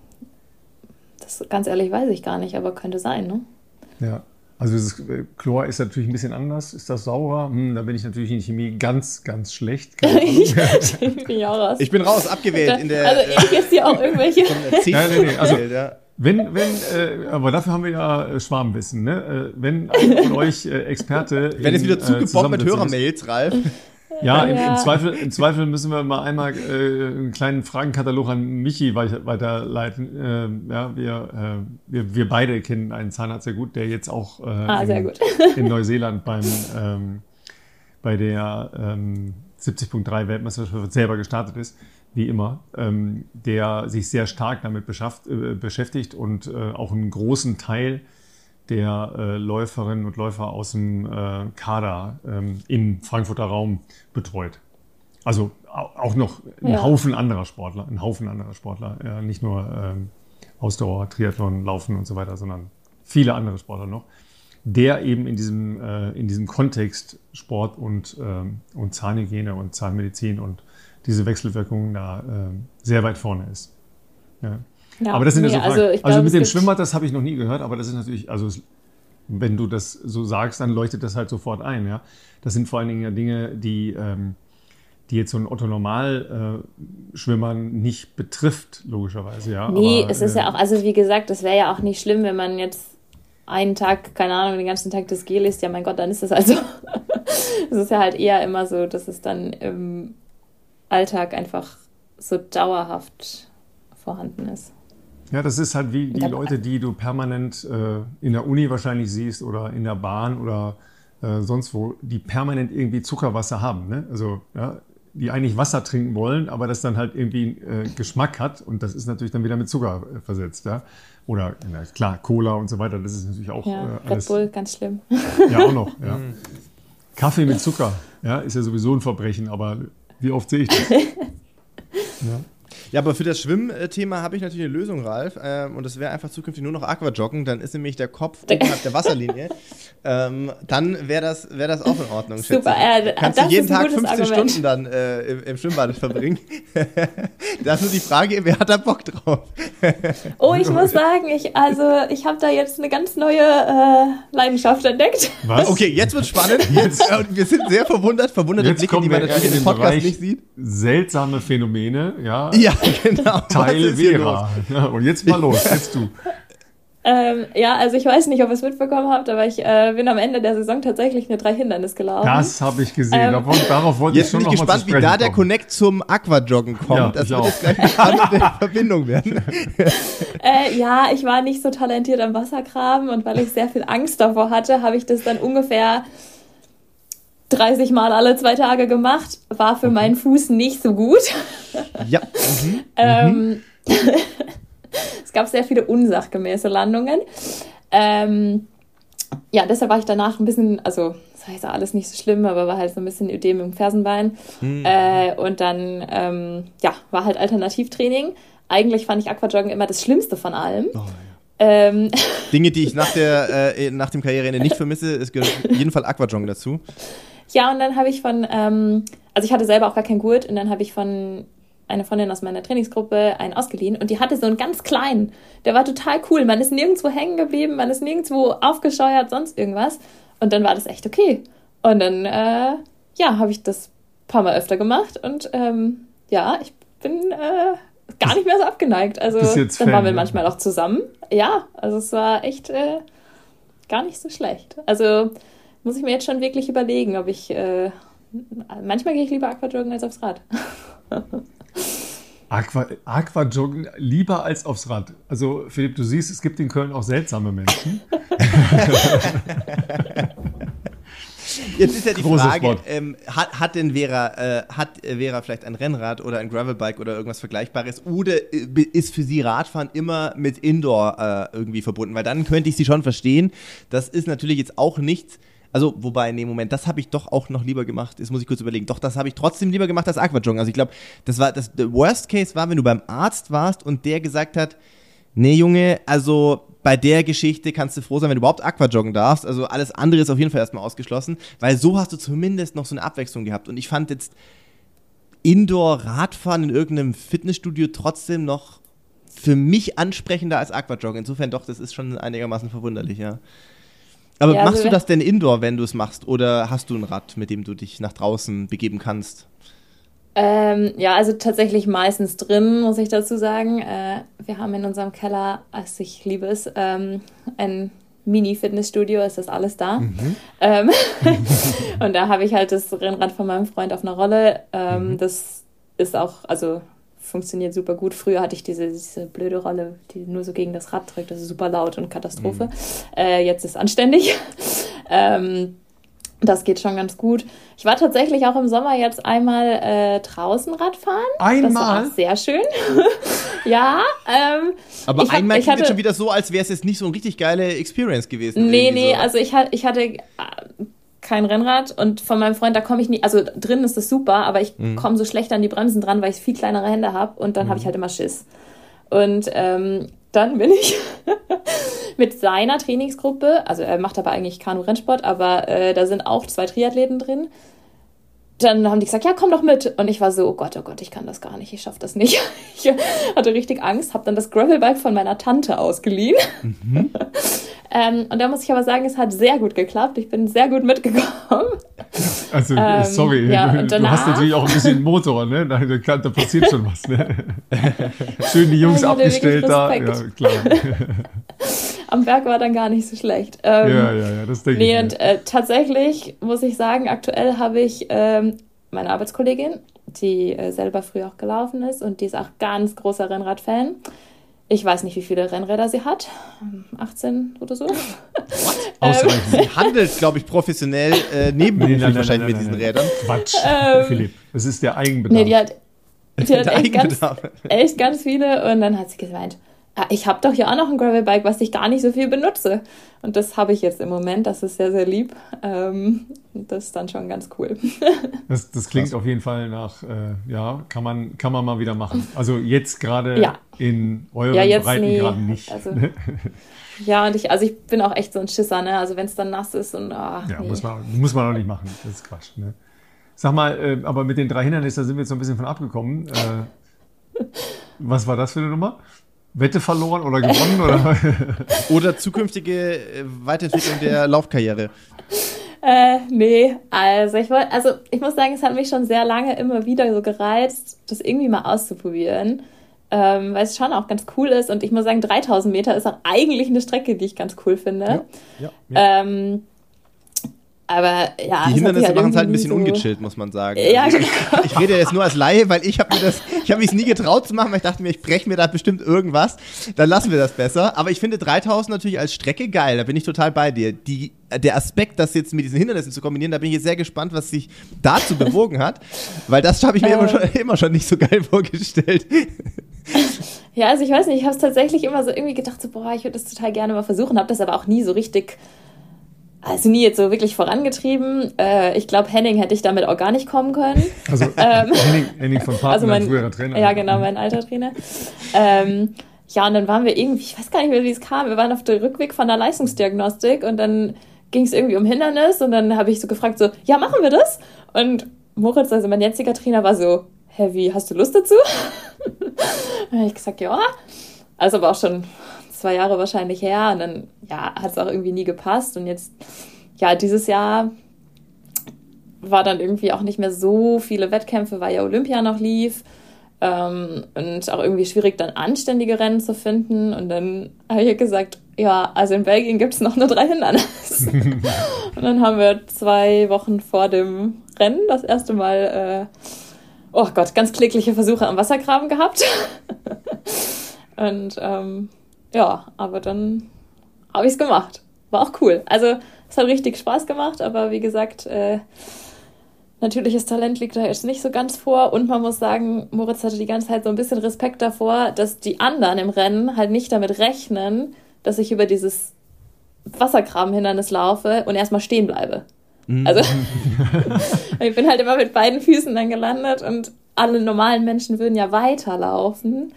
Das ganz ehrlich weiß ich gar nicht, aber könnte sein, ne? Ja. Also das Chlor ist natürlich ein bisschen anders. Ist das saurer? Da bin ich natürlich in Chemie ganz, ganz schlecht. Ich bin ja auch raus. Ich bin raus, abgewählt. Also ich jetzt hier auch irgendwelche... Nee. Also aber dafür haben wir ja Schwarmwissen. Ne? Wenn einer von euch Experte... Wenn es wieder zugebombt mit Hörermails, Ralf... Ja, im Zweifel müssen wir mal einmal einen kleinen Fragenkatalog an Michi weiterleiten. Wir beide kennen einen Zahnarzt sehr gut, der jetzt auch in Neuseeland bei der 70.3 Weltmeisterschaft selber gestartet ist, wie immer, der sich sehr stark damit beschäftigt und auch einen großen Teil der Läuferinnen und Läufer aus dem Kader im Frankfurter Raum betreut. Also auch noch ein Haufen anderer Sportler, nicht nur Ausdauer, Triathlon, Laufen und so weiter, sondern viele andere Sportler noch, der eben in diesem Kontext Sport und Zahnhygiene und Zahnmedizin und diese Wechselwirkungen da sehr weit vorne ist. Ja. Ja, aber das sind ja so Fragen. Also mit dem Schwimmbad, das habe ich noch nie gehört, aber das ist natürlich, also wenn du das so sagst, dann leuchtet das halt sofort ein. Ja? Das sind vor allen Dingen ja Dinge, die jetzt so ein Otto-Normal-Schwimmer nicht betrifft, logischerweise. Ja? Nee, aber, es ist ja auch, also wie gesagt, das wäre ja auch nicht schlimm, wenn man jetzt einen Tag, keine Ahnung, den ganzen Tag das Gel isst. Ja, mein Gott, dann ist das also. Es ist ja halt eher immer so, dass es dann im Alltag einfach so dauerhaft vorhanden ist. Ja, das ist halt wie die Leute, die du permanent in der Uni wahrscheinlich siehst oder in der Bahn oder sonst wo, die permanent irgendwie Zuckerwasser haben. Ne? Also die eigentlich Wasser trinken wollen, aber das dann halt irgendwie Geschmack hat und das ist natürlich dann wieder mit Zucker versetzt. Ja? Oder klar, Cola und so weiter, das ist natürlich auch alles. Red Bull, ganz schlimm. Ja, auch noch. Ja. Kaffee mit Zucker, ist ja sowieso ein Verbrechen, aber wie oft sehe ich das? Ja, aber für das Schwimmthema habe ich natürlich eine Lösung, Ralf. Und das wäre einfach zukünftig nur noch Aquajoggen. Dann ist nämlich der Kopf oberhalb der Wasserlinie. Dann wäre das auch in Ordnung. Super, kannst du jeden Tag 15 Stunden dann im Schwimmbad verbringen. Das ist nur die Frage, wer hat da Bock drauf? Oh, ich muss sagen, ich habe da jetzt eine ganz neue Leidenschaft entdeckt. Was? Okay, jetzt wird spannend. Wir sind sehr verwunderte Blicke, die man natürlich im Podcast nicht sieht. Seltsame Phänomene, ja. Ja, genau. Teil Vera. Ja, und jetzt mal los, jetzt du. Ja, also ich weiß nicht, ob ihr es mitbekommen habt, aber ich bin am Ende der Saison tatsächlich eine 3-Hindernis gelaufen. Das habe ich gesehen. Darauf wollte ich schon noch mal zu sprechen kommen. Jetzt bin ich gespannt, wie da der Connect zum Aquajoggen kommt. Ja, das wird jetzt gleich eine spannende Verbindung werden. Ja, ich war nicht so talentiert am Wassergraben und weil ich sehr viel Angst davor hatte, habe ich das dann ungefähr 30 Mal alle 2 Tage gemacht. War für meinen Fuß nicht so gut. Ja. Es gab sehr viele unsachgemäße Landungen. Ja, deshalb war ich danach ein bisschen, also das heißt alles nicht so schlimm, aber war halt so ein bisschen Ödem im Fersenbein. Und dann, war halt Alternativtraining. Eigentlich fand ich Aquajoggen immer das Schlimmste von allem. Oh, ja. Dinge, die ich nach dem Karriereende nicht vermisse, es gehört auf jeden Fall Aquajoggen dazu. Ja, und dann habe ich also ich hatte selber auch gar keinen Gurt und dann habe ich von eine Freundin aus meiner Trainingsgruppe einen ausgeliehen und die hatte so einen ganz kleinen. Der war total cool. Man ist nirgendwo hängen geblieben, man ist nirgendwo aufgescheuert, sonst irgendwas. Und dann war das echt okay. Und dann, habe ich das ein paar Mal öfter gemacht und ich bin gar nicht mehr so abgeneigt. Also dann waren wir manchmal auch zusammen. Ja, also es war echt gar nicht so schlecht. Also muss ich mir jetzt schon wirklich überlegen, ob ich manchmal gehe ich lieber Aquajoggen als aufs Rad. Aquajoggen lieber als aufs Rad. Also Philipp, du siehst, es gibt in Köln auch seltsame Menschen. Jetzt ist ja die Frage, hat Vera vielleicht ein Rennrad oder ein Gravelbike oder irgendwas Vergleichbares oder ist für sie Radfahren immer mit Indoor irgendwie verbunden? Weil dann könnte ich sie schon verstehen. Das ist natürlich jetzt auch nichts. Also, wobei, nee, Moment, das habe ich doch auch noch lieber gemacht. Jetzt muss ich kurz überlegen. Doch, das habe ich trotzdem lieber gemacht als Aquajoggen. Also ich glaube, der Worst Case war, wenn du beim Arzt warst und der gesagt hat, nee, Junge, also bei der Geschichte kannst du froh sein, wenn du überhaupt Aquajoggen darfst. Also alles andere ist auf jeden Fall erstmal ausgeschlossen, weil so hast du zumindest noch so eine Abwechslung gehabt. Und ich fand jetzt Indoor-Radfahren in irgendeinem Fitnessstudio trotzdem noch für mich ansprechender als Aquajoggen. Insofern doch, das ist schon einigermaßen verwunderlich, ja. Aber ja, machst du das denn Indoor, wenn du es machst? Oder hast du ein Rad, mit dem du dich nach draußen begeben kannst? Also tatsächlich meistens drin, muss ich dazu sagen. Wir haben in unserem Keller, also ich liebe es, ein Mini-Fitnessstudio, ist das alles da. Und da habe ich halt das Rennrad von meinem Freund auf einer Rolle. Das ist auch, also funktioniert super gut. Früher hatte ich diese blöde Rolle, die nur so gegen das Rad drückt. Das ist super laut und Katastrophe. Jetzt ist es anständig. Das geht schon ganz gut. Ich war tatsächlich auch im Sommer jetzt einmal draußen Radfahren. Einmal? Das war auch sehr schön. Ja. Aber einmal klingt jetzt schon wieder so, als wäre es jetzt nicht so eine richtig geile Experience gewesen. Nee, so. Also ich hatte kein Rennrad und von meinem Freund, da komme ich nicht, also drin ist das super, aber ich komme so schlecht an die Bremsen dran, weil ich viel kleinere Hände habe und dann habe ich halt immer Schiss. Und dann bin ich mit seiner Trainingsgruppe, also er macht aber eigentlich Kanu-Rennsport, aber da sind auch 2 Triathleten drin. Dann haben die gesagt, ja, komm doch mit. Und ich war so, oh Gott, ich kann das gar nicht, ich schaffe das nicht. Ich hatte richtig Angst, habe dann das Gravelbike von meiner Tante ausgeliehen. Und da muss ich aber sagen, es hat sehr gut geklappt. Ich bin sehr gut mitgekommen. Also, sorry, ja, du hast natürlich auch ein bisschen Motor, ne? Da passiert schon was, ne? Schön die Jungs abgestellt da. Ja, klar. Am Berg war dann gar nicht so schlecht. Ja, das denke ich. Und tatsächlich muss ich sagen, aktuell habe ich meine Arbeitskollegin, die selber früher auch gelaufen ist und die ist auch ganz großer Rennradfan. Ich weiß nicht, wie viele Rennräder sie hat. 18 oder so. Sie handelt, glaube ich, professionell nebenberuflich wahrscheinlich mit diesen Rädern. Quatsch, Philipp. Das ist der Eigenbedarf. Nee, die hat echt ganz viele. Und dann hat sie gemeint, ich habe doch hier auch noch ein Gravelbike, was ich gar nicht so viel benutze. Und das habe ich jetzt im Moment, das ist sehr, sehr lieb. Das ist dann schon ganz cool. Das klingt auf jeden Fall nach, kann man mal wieder machen. Also jetzt gerade in euren Breitengraden nicht. Also, ja, und ich bin auch echt so ein Schisser, ne? Also wenn es dann nass ist und muss man auch nicht machen. Das ist Quatsch, ne? Sag mal, aber mit den 3 Hindernissen, da sind wir jetzt so ein bisschen von abgekommen. Was war das für eine Nummer? Wette verloren oder gewonnen? Oder zukünftige Weiterentwicklung der Laufkarriere? Nee, also ich muss sagen, es hat mich schon sehr lange immer wieder so gereizt, das irgendwie mal auszuprobieren, weil es schon auch ganz cool ist. Und ich muss sagen, 3000 Meter ist auch eigentlich eine Strecke, die ich ganz cool finde. Ja. Aber ja, die Hindernisse machen es halt ein bisschen ungechillt, muss man sagen. Ja, also ich rede jetzt nur als Laie, weil ich habe mich nie getraut zu machen, weil ich dachte mir, ich breche mir da bestimmt irgendwas. Dann lassen wir das besser. Aber ich finde 3000 natürlich als Strecke geil, da bin ich total bei dir. Der Aspekt, das jetzt mit diesen Hindernissen zu kombinieren, da bin ich jetzt sehr gespannt, was sich dazu bewogen hat, weil das habe ich mir immer schon nicht so geil vorgestellt. Ja, also ich weiß nicht, ich habe es tatsächlich immer so irgendwie gedacht, so, ich würde das total gerne mal versuchen, habe das aber auch nie so richtig... Also nie jetzt so wirklich vorangetrieben. Ich glaube, Henning hätte ich damit auch gar nicht kommen können. Also Henning von Papen, also mein früherer Trainer. Ja, genau, mein alter Trainer. Und dann waren wir irgendwie, ich weiß gar nicht mehr, wie es kam, wir waren auf dem Rückweg von der Leistungsdiagnostik und dann ging es irgendwie um Hindernis und dann habe ich so gefragt, so, ja, machen wir das? Und Moritz, also mein jetziger Trainer, war so, wie, hast du Lust dazu? Dann habe ich gesagt, ja. Also aber auch schon 2 Jahre wahrscheinlich her und dann hat es auch irgendwie nie gepasst und jetzt, dieses Jahr war dann irgendwie auch nicht mehr so viele Wettkämpfe, weil ja Olympia noch lief und auch irgendwie schwierig dann anständige Rennen zu finden und dann habe ich gesagt, also in Belgien gibt es noch nur 3 Hindernisse. Und dann haben wir 2 Wochen vor dem Rennen das erste Mal ganz klägliche Versuche am Wassergraben gehabt. Und aber dann habe ich es gemacht. War auch cool. Also es hat richtig Spaß gemacht, aber wie gesagt, natürliches Talent liegt da jetzt nicht so ganz vor. Und man muss sagen, Moritz hatte die ganze Zeit so ein bisschen Respekt davor, dass die anderen im Rennen halt nicht damit rechnen, dass ich über dieses Wassergrabenhindernis laufe und erstmal stehen bleibe. Also ich bin halt immer mit beiden Füßen dann gelandet und alle normalen Menschen würden ja weiterlaufen.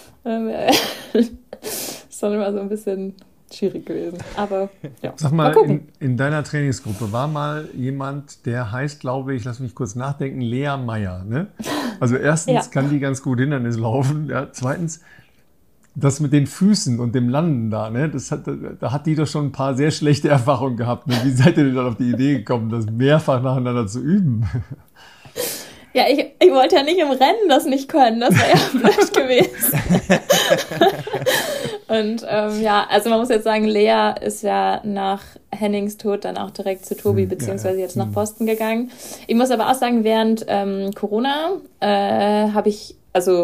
Ist dann immer so ein bisschen schwierig gewesen. Aber ja. Sag mal in deiner Trainingsgruppe war mal jemand, der heißt, glaube ich, lass mich kurz nachdenken, Lea Meyer. Ne? Also erstens kann die ganz gut Hindernis laufen. Ja, zweitens, das mit den Füßen und dem Landen da, ne? Da hat die doch schon ein paar sehr schlechte Erfahrungen gehabt. Ne? Wie seid ihr denn dann auf die Idee gekommen, das mehrfach nacheinander zu üben? Ja, ich wollte ja nicht im Rennen das nicht können, das wäre ja blöd gewesen. Und also man muss jetzt sagen, Lea ist ja nach Hennings Tod dann auch direkt zu Tobi beziehungsweise jetzt nach Boston gegangen. Ich muss aber auch sagen, während Corona habe ich,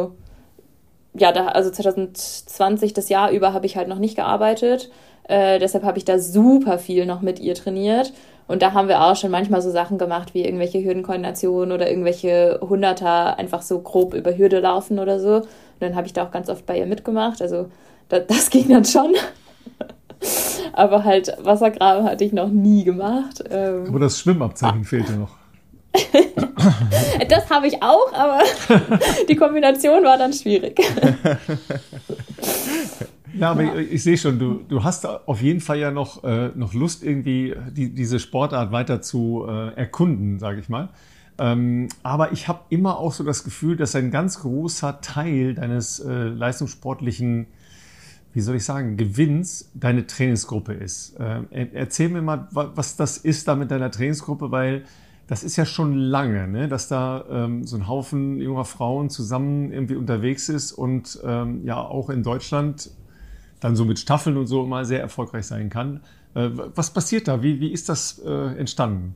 2020, das Jahr über, habe ich halt noch nicht gearbeitet. Deshalb habe ich da super viel noch mit ihr trainiert. Und da haben wir auch schon manchmal so Sachen gemacht, wie irgendwelche Hürdenkoordinationen oder irgendwelche Hunderter einfach so grob über Hürde laufen oder so. Und dann habe ich da auch ganz oft bei ihr mitgemacht. Also das ging dann schon. Aber halt Wassergraben hatte ich noch nie gemacht. Aber das Schwimmabzeichen fehlte noch. Das habe ich auch, aber die Kombination war dann schwierig. Ja, aber ich sehe schon, du hast auf jeden Fall ja noch Lust, irgendwie diese Sportart weiter zu erkunden, sage ich mal. Aber ich habe immer auch so das Gefühl, dass ein ganz großer Teil deines leistungssportlichen, wie soll ich sagen, Gewinns deine Trainingsgruppe ist. Erzähl mir mal, was das ist da mit deiner Trainingsgruppe, weil das ist ja schon lange, ne, dass da so ein Haufen junger Frauen zusammen irgendwie unterwegs ist und auch in Deutschland dann so mit Staffeln und so mal sehr erfolgreich sein kann. Was passiert da? Wie ist das entstanden?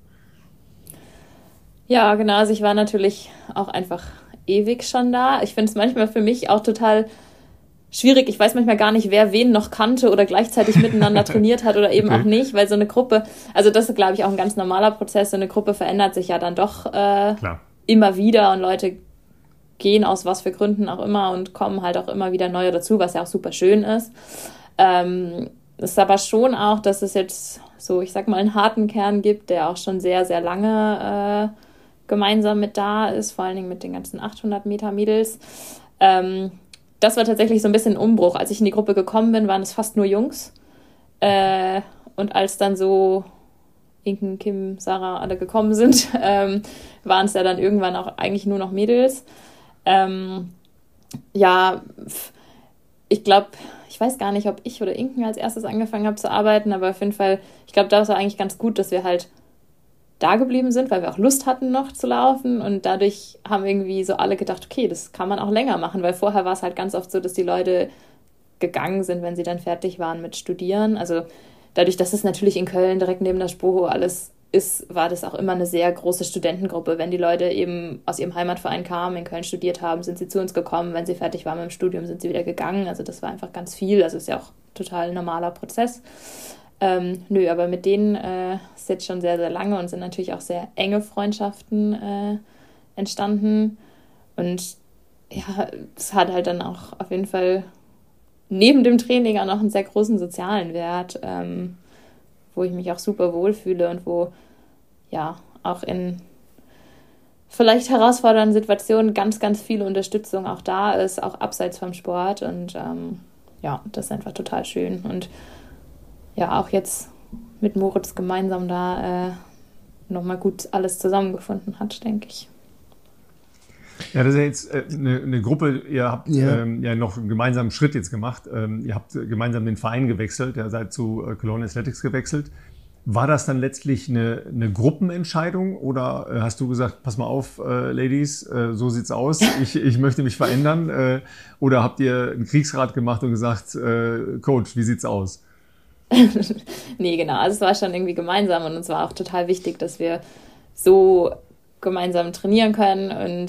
Ja, genau. Also ich war natürlich auch einfach ewig schon da. Ich finde es manchmal für mich auch total schwierig. Ich weiß manchmal gar nicht, wer wen noch kannte oder gleichzeitig miteinander trainiert hat oder eben auch nicht, weil so eine Gruppe, also das ist, glaube ich, auch ein ganz normaler Prozess. So eine Gruppe verändert sich ja dann doch immer wieder und Leute gehen aus was für Gründen auch immer und kommen halt auch immer wieder neue dazu, was ja auch super schön ist. Ist aber schon auch, dass es jetzt so, ich sag mal, einen harten Kern gibt, der auch schon sehr, sehr lange gemeinsam mit da ist, vor allen Dingen mit den ganzen 800-Meter-Mädels. Das war tatsächlich so ein bisschen ein Umbruch. Als ich in die Gruppe gekommen bin, waren es fast nur Jungs. Und als dann so Inken, Kim, Sarah alle gekommen sind, waren es ja dann irgendwann auch eigentlich nur noch Mädels. Ich glaube, ich weiß gar nicht, ob ich oder Inken als erstes angefangen habe zu arbeiten, aber auf jeden Fall, ich glaube, das war eigentlich ganz gut, dass wir halt da geblieben sind, weil wir auch Lust hatten, noch zu laufen, und dadurch haben irgendwie so alle gedacht, okay, das kann man auch länger machen, weil vorher war es halt ganz oft so, dass die Leute gegangen sind, wenn sie dann fertig waren mit Studieren. Also dadurch, dass es natürlich in Köln direkt neben der Spoho alles ist, war das auch immer eine sehr große Studentengruppe. Wenn die Leute eben aus ihrem Heimatverein kamen, in Köln studiert haben, sind sie zu uns gekommen. Wenn sie fertig waren mit dem Studium, sind sie wieder gegangen. Also das war einfach ganz viel. Also ist ja auch total normaler Prozess. Aber mit denen ist jetzt schon sehr, sehr lange und sind natürlich auch sehr enge Freundschaften entstanden. Und ja, es hat halt dann auch auf jeden Fall neben dem Training auch noch einen sehr großen sozialen Wert, wo ich mich auch super wohlfühle und wo ja auch in vielleicht herausfordernden Situationen ganz, ganz viel Unterstützung auch da ist, auch abseits vom Sport. Und das ist einfach total schön. Und ja, auch jetzt mit Moritz gemeinsam da nochmal gut alles zusammengefunden hat, denke ich. Ja, das ist ja jetzt eine Gruppe, ihr habt ja noch einen gemeinsamen Schritt jetzt gemacht. Ihr habt gemeinsam den Verein gewechselt, ihr seid zu Cologne Athletics gewechselt. War das dann letztlich eine Gruppenentscheidung oder hast du gesagt, pass mal auf, Ladies, so sieht's aus, ich möchte mich verändern? Oder habt ihr einen Kriegsrat gemacht und gesagt, Coach, wie sieht's aus? Nee, genau. Also es war schon irgendwie gemeinsam und uns war auch total wichtig, dass wir so gemeinsam trainieren können. Und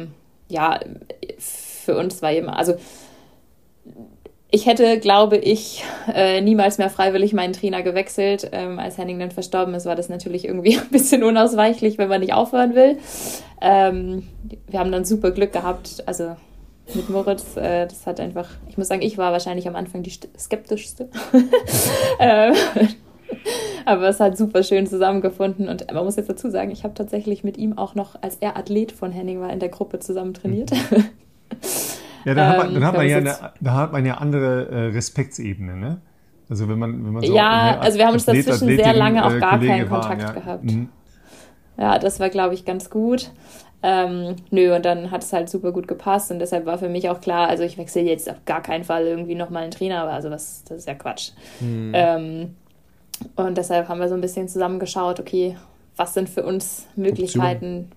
für uns war eben, also ich hätte, glaube ich, niemals mehr freiwillig meinen Trainer gewechselt. Als Henning dann verstorben ist, war das natürlich irgendwie ein bisschen unausweichlich, wenn man nicht aufhören will. Wir haben dann super Glück gehabt, also mit Moritz, das hat einfach, ich muss sagen, ich war wahrscheinlich am Anfang die skeptischste. Aber es hat super schön zusammengefunden und man muss jetzt dazu sagen, ich habe tatsächlich mit ihm auch noch, als er Athlet von Henning war, in der Gruppe zusammen trainiert. Ja, da hat man ja andere Respektsebene, ne? Also wenn man so also wir haben uns dazwischen sehr lange auch gar keinen Kontakt gehabt. Mhm. Ja, das war, glaube ich, ganz gut. Und dann hat es halt super gut gepasst und deshalb war für mich auch klar, also ich wechsle jetzt auf gar keinen Fall irgendwie nochmal einen Trainer, aber also das ist ja Quatsch. Und deshalb haben wir so ein bisschen zusammengeschaut, okay, was sind für uns Möglichkeiten,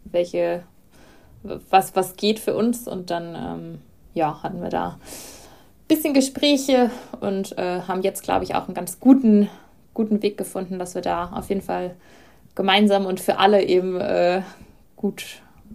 was geht für uns, und dann hatten wir da ein bisschen Gespräche und haben jetzt, glaube ich, auch einen ganz guten Weg gefunden, dass wir da auf jeden Fall gemeinsam und für alle eben gut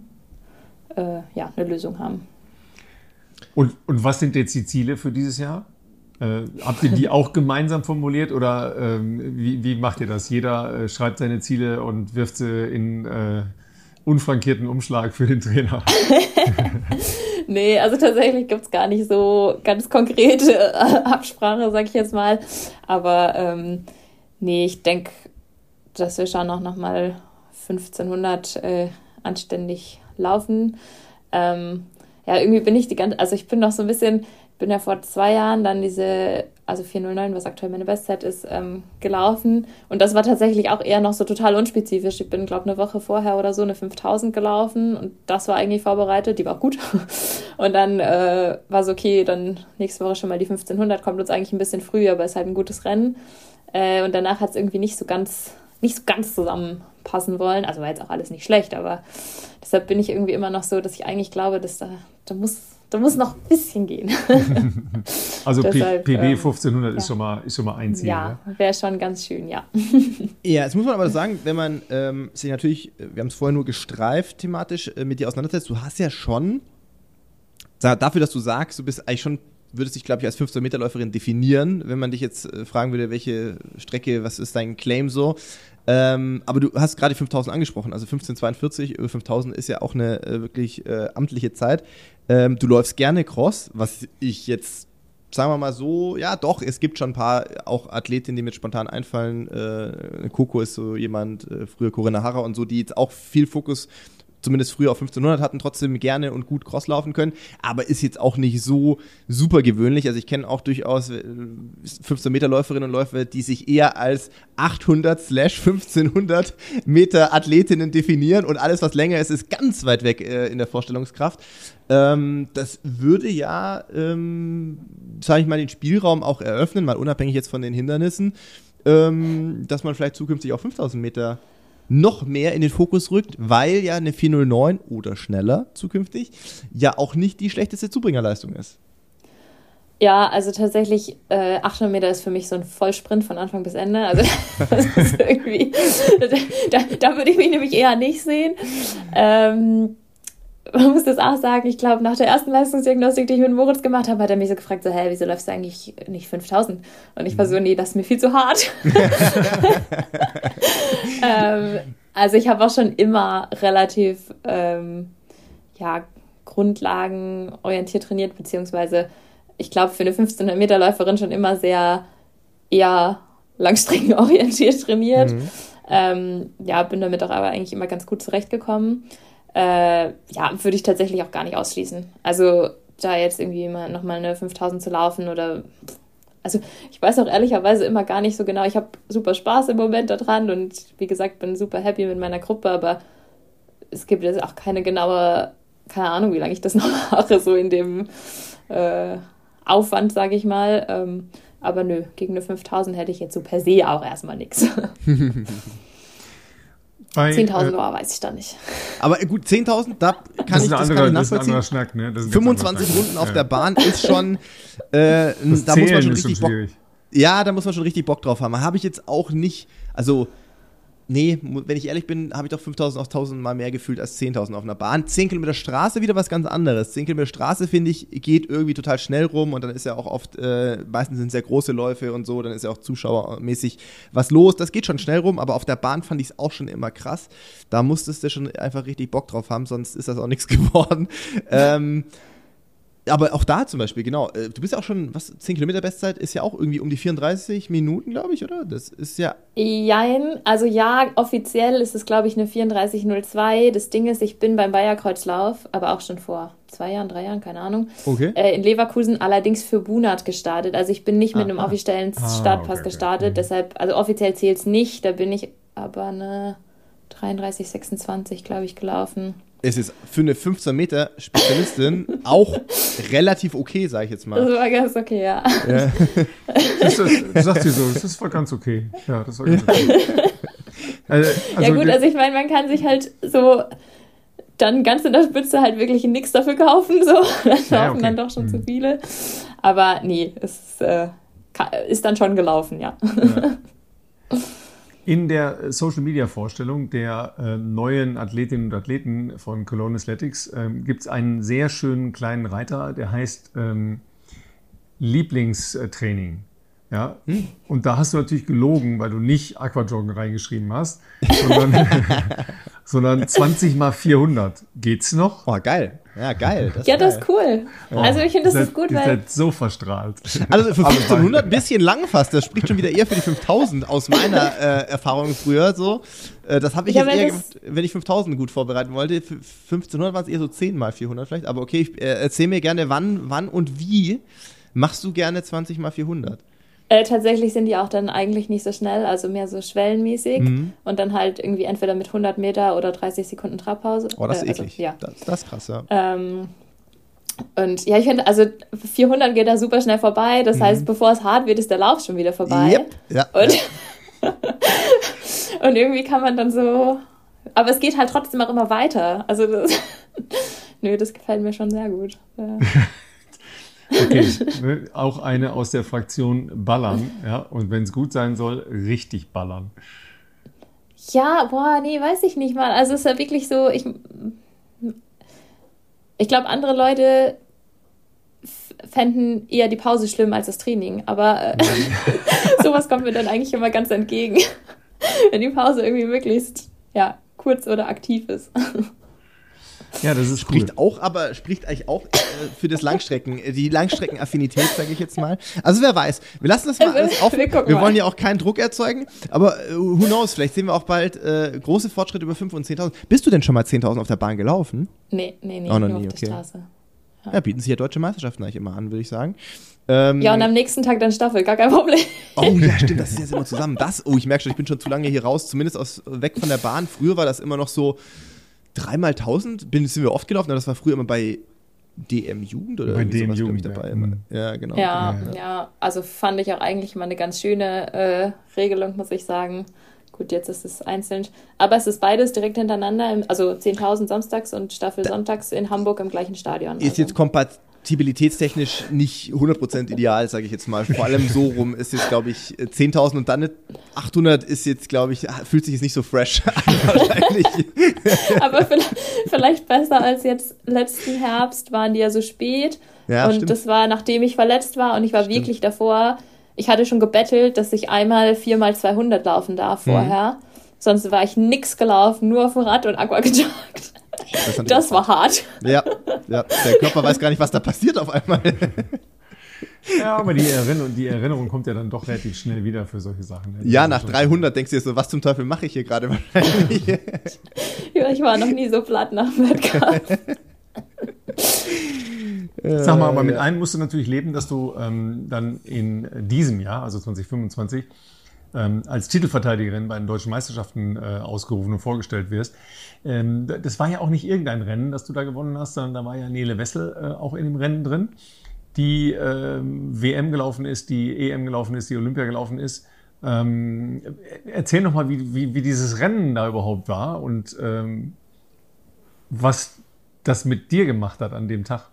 eine Lösung haben. Und was sind jetzt die Ziele für dieses Jahr? Habt ihr die auch gemeinsam formuliert oder wie macht ihr das? Jeder schreibt seine Ziele und wirft sie in unfrankierten Umschlag für den Trainer? Nee, also tatsächlich gibt es gar nicht so ganz konkrete Absprache, sag ich jetzt mal. Aber ich denke, dass wir schon noch mal 1500 anständig laufen. Irgendwie bin ich ich bin noch so ein bisschen, bin ja vor 2 Jahren dann diese, also 4:09, was aktuell meine Bestzeit ist, gelaufen. Und das war tatsächlich auch eher noch so total unspezifisch. Ich bin, glaube ich, eine Woche vorher oder so eine 5000 gelaufen und das war eigentlich vorbereitet. Die war auch gut. Und dann war es okay, dann nächste Woche schon mal die 1500, kommt uns eigentlich ein bisschen früher, aber ist halt ein gutes Rennen. Und danach hat es irgendwie nicht so ganz zusammenpassen wollen. Also war jetzt auch alles nicht schlecht, aber deshalb bin ich irgendwie immer noch so, dass ich eigentlich glaube, dass da muss noch ein bisschen gehen. Also deshalb, PB 1500 ist schon mal ein Ziel. Ja, wäre schon ganz schön, ja. Ja, jetzt muss man aber sagen, wenn man sich natürlich, wir haben es vorher nur gestreift thematisch, mit dir auseinandersetzt, du hast ja schon, dafür, dass du sagst, du bist eigentlich schon würdest dich, glaube ich, als 15-Meter-Läuferin definieren, wenn man dich jetzt fragen würde, welche Strecke, was ist dein Claim so. Aber du hast gerade 5000 angesprochen, also 15:42 über 5000 ist ja auch eine wirklich amtliche Zeit. Du läufst gerne Cross, was ich jetzt, sagen wir mal so, ja doch, es gibt schon ein paar auch Athletinnen, die mir spontan einfallen. Coco ist so jemand, früher Corinna Harrer und so, die jetzt auch viel Fokus zumindest früher auf 1500 hatten, trotzdem gerne und gut Cross laufen können, aber ist jetzt auch nicht so super gewöhnlich. Also ich kenne auch durchaus 15-Meter-Läuferinnen und Läufer, die sich eher als 800/1500 Meter Athletinnen definieren und alles, was länger ist, ist ganz weit weg in der Vorstellungskraft. Das würde ja, sage ich mal, den Spielraum auch eröffnen, mal unabhängig jetzt von den Hindernissen, dass man vielleicht zukünftig auf 5000 Meter noch mehr in den Fokus rückt, weil ja eine 4:09 oder schneller zukünftig ja auch nicht die schlechteste Zubringerleistung ist. Ja, also tatsächlich 800 Meter ist für mich so ein Vollsprint von Anfang bis Ende. Also das ist irgendwie, da würde ich mich nämlich eher nicht sehen. Man muss das auch sagen, ich glaube, nach der ersten Leistungsdiagnostik, die ich mit Moritz gemacht habe, hat er mich so gefragt, so, wieso läufst du eigentlich nicht 5000? Und ich war so, nee, das ist mir viel zu hart. Also ich habe auch schon immer relativ grundlagenorientiert trainiert, beziehungsweise ich glaube, für eine 1500-Meter-Läuferin schon immer sehr eher langstreckenorientiert trainiert. Bin damit auch aber eigentlich immer ganz gut zurechtgekommen. Würde ich tatsächlich auch gar nicht ausschließen. Also da jetzt irgendwie mal nochmal eine 5000 zu laufen oder... Also ich weiß auch ehrlicherweise immer gar nicht so genau. Ich habe super Spaß im Moment daran und wie gesagt, bin super happy mit meiner Gruppe, aber es gibt jetzt auch keine Ahnung, wie lange ich das noch mache, so in dem Aufwand, sage ich mal. Aber nö, gegen eine 5000 hätte ich jetzt so per se auch erstmal nichts. 10.000 weiß ich da nicht. Aber gut, 10.000, da kann ich nachvollziehen. Das ist ein anderer Schnack, ne? 25 Runden auf der Bahn ist schon, da muss man schon richtig Bock. Ja, da muss man schon richtig Bock drauf haben. Habe ich jetzt auch nicht, also nee, wenn ich ehrlich bin, habe ich doch 5.000 auf 1.000 mal mehr gefühlt als 10.000 auf einer Bahn. 10 Kilometer Straße wieder was ganz anderes. 10 Kilometer Straße, finde ich, geht irgendwie total schnell rum und dann ist ja auch oft, meistens sind es sehr große Läufe und so, dann ist ja auch zuschauermäßig was los. Das geht schon schnell rum, aber auf der Bahn fand ich es auch schon immer krass. Da musstest du schon einfach richtig Bock drauf haben, sonst ist das auch nichts geworden. Aber auch da zum Beispiel, genau, du bist ja auch schon, 10 Kilometer Bestzeit ist ja auch irgendwie um die 34 Minuten, glaube ich, oder? Das ist ja... Jein, also ja, offiziell ist es, glaube ich, eine 34:02. Das Ding ist, ich bin beim Bayerkreuzlauf, aber auch schon vor 3 Jahren, keine Ahnung, in Leverkusen allerdings für Bunat gestartet. Also ich bin nicht mit einem offiziellen Startpass gestartet, deshalb, also offiziell zählt es nicht, da bin ich aber eine 33:26, glaube ich, gelaufen. Es ist für eine 15-Meter-Spezialistin auch relativ okay, sage ich jetzt mal. Das war ganz okay, ja. Du sagst dir so, das ist voll ganz okay. Ja, das war ganz okay. Also ich meine, man kann sich halt so dann ganz in der Spitze halt wirklich nichts dafür kaufen, so. Das laufen dann doch schon zu viele. Aber nee, es ist dann schon gelaufen, ja. In der Social-Media-Vorstellung der neuen Athletinnen und Athleten von Cologne Athletics gibt es einen sehr schönen kleinen Reiter, der heißt Lieblingstraining. Ja? Und da hast du natürlich gelogen, weil du nicht Aquajoggen reingeschrieben hast, sondern 20x400. Geht's noch? Oh, geil. Ja, geil. Das ist cool. Also ich finde, das ist gut, weil... Ihr weil... seid so verstrahlt. Also für 1500 ein bisschen lang fast. Das spricht schon wieder eher für die 5000 aus meiner Erfahrung früher so. Das habe ich jetzt eher gemacht, wenn ich 5000 gut vorbereiten wollte. Für 1500 waren es eher so 10x400 vielleicht. Aber okay, erzähl mir gerne, wann und wie machst du gerne 20x400? Tatsächlich sind die auch dann eigentlich nicht so schnell, also mehr so schwellenmäßig und dann halt irgendwie entweder mit 100 Meter oder 30 Sekunden Trabpause. Oh, das ist eklig. Also, ja. Das ist krass, ja. Und ja, ich finde, also 400 geht da super schnell vorbei, das heißt, bevor es hart wird, ist der Lauf schon wieder vorbei. Yep. Ja. Und irgendwie kann man dann so, aber es geht halt trotzdem auch immer weiter, also das gefällt mir schon sehr gut. Ja. Okay, auch eine aus der Fraktion ballern, ja, und wenn es gut sein soll, richtig ballern. Ja, weiß ich nicht mal. Also es ist ja wirklich so, ich glaube, andere Leute fänden eher die Pause schlimm als das Training. Aber sowas kommt mir dann eigentlich immer ganz entgegen, wenn die Pause irgendwie möglichst kurz oder aktiv ist. Ja, das ist spricht eigentlich auch für das die Langstreckenaffinität, sage ich jetzt mal. Also wer weiß, wir lassen das mal alles offen. Wir wollen ja auch keinen Druck erzeugen, aber who knows, vielleicht sehen wir auch bald große Fortschritte über 5.000 und 10.000. Bist du denn schon mal 10.000 auf der Bahn gelaufen? Nee, auch noch nur nie, auf der Straße. Ja, bieten sich ja deutsche Meisterschaften eigentlich immer an, würde ich sagen. Und am nächsten Tag dann Staffel, gar kein Problem. Oh ja, stimmt, das ist jetzt immer zusammen. Ich merke schon, ich bin schon zu lange hier raus, zumindest weg von der Bahn. Früher war das immer noch so 3x1000, sind wir oft gelaufen, aber das war früher immer bei DM-Jugend oder bei DM-Jugend dabei. Ja, genau. Ja, also fand ich auch eigentlich immer eine ganz schöne Regelung, muss ich sagen. Gut, jetzt ist es einzeln. Aber es ist beides direkt hintereinander, also 10.000 samstags und Staffel sonntags in Hamburg im gleichen Stadion. Ist jetzt kompatibilitätstechnisch nicht 100% ideal, sage ich jetzt mal. Vor allem so rum ist jetzt, glaube ich, 10.000 und dann 800 ist jetzt, glaube ich, fühlt sich jetzt nicht so fresh an wahrscheinlich. Aber vielleicht besser als jetzt letzten Herbst, waren die ja so spät. Ja, und stimmt. Das war, nachdem ich verletzt war und ich war wirklich davor, ich hatte schon gebettelt, dass ich einmal 4x200 laufen darf vorher. Sonst war ich nix gelaufen, nur auf dem Rad und Aqua gejoggt. Das war hart. Ja, der Körper weiß gar nicht, was da passiert auf einmal. Ja, aber die Erinnerung kommt ja dann doch relativ schnell wieder für solche Sachen. Ja, nach 300 denkst du dir so, was zum Teufel mache ich hier gerade wahrscheinlich? Ja, ich war noch nie so platt nach dem Wettkampf. Sag mal, aber mit einem musst du natürlich leben, dass du dann in diesem Jahr, also 2025, als Titelverteidigerin bei den deutschen Meisterschaften ausgerufen und vorgestellt wirst. Das war ja auch nicht irgendein Rennen, das du da gewonnen hast, sondern da war ja Nele Wessel auch in dem Rennen drin, die WM gelaufen ist, die EM gelaufen ist, die Olympia gelaufen ist. Erzähl noch mal, wie dieses Rennen da überhaupt war und was das mit dir gemacht hat an dem Tag.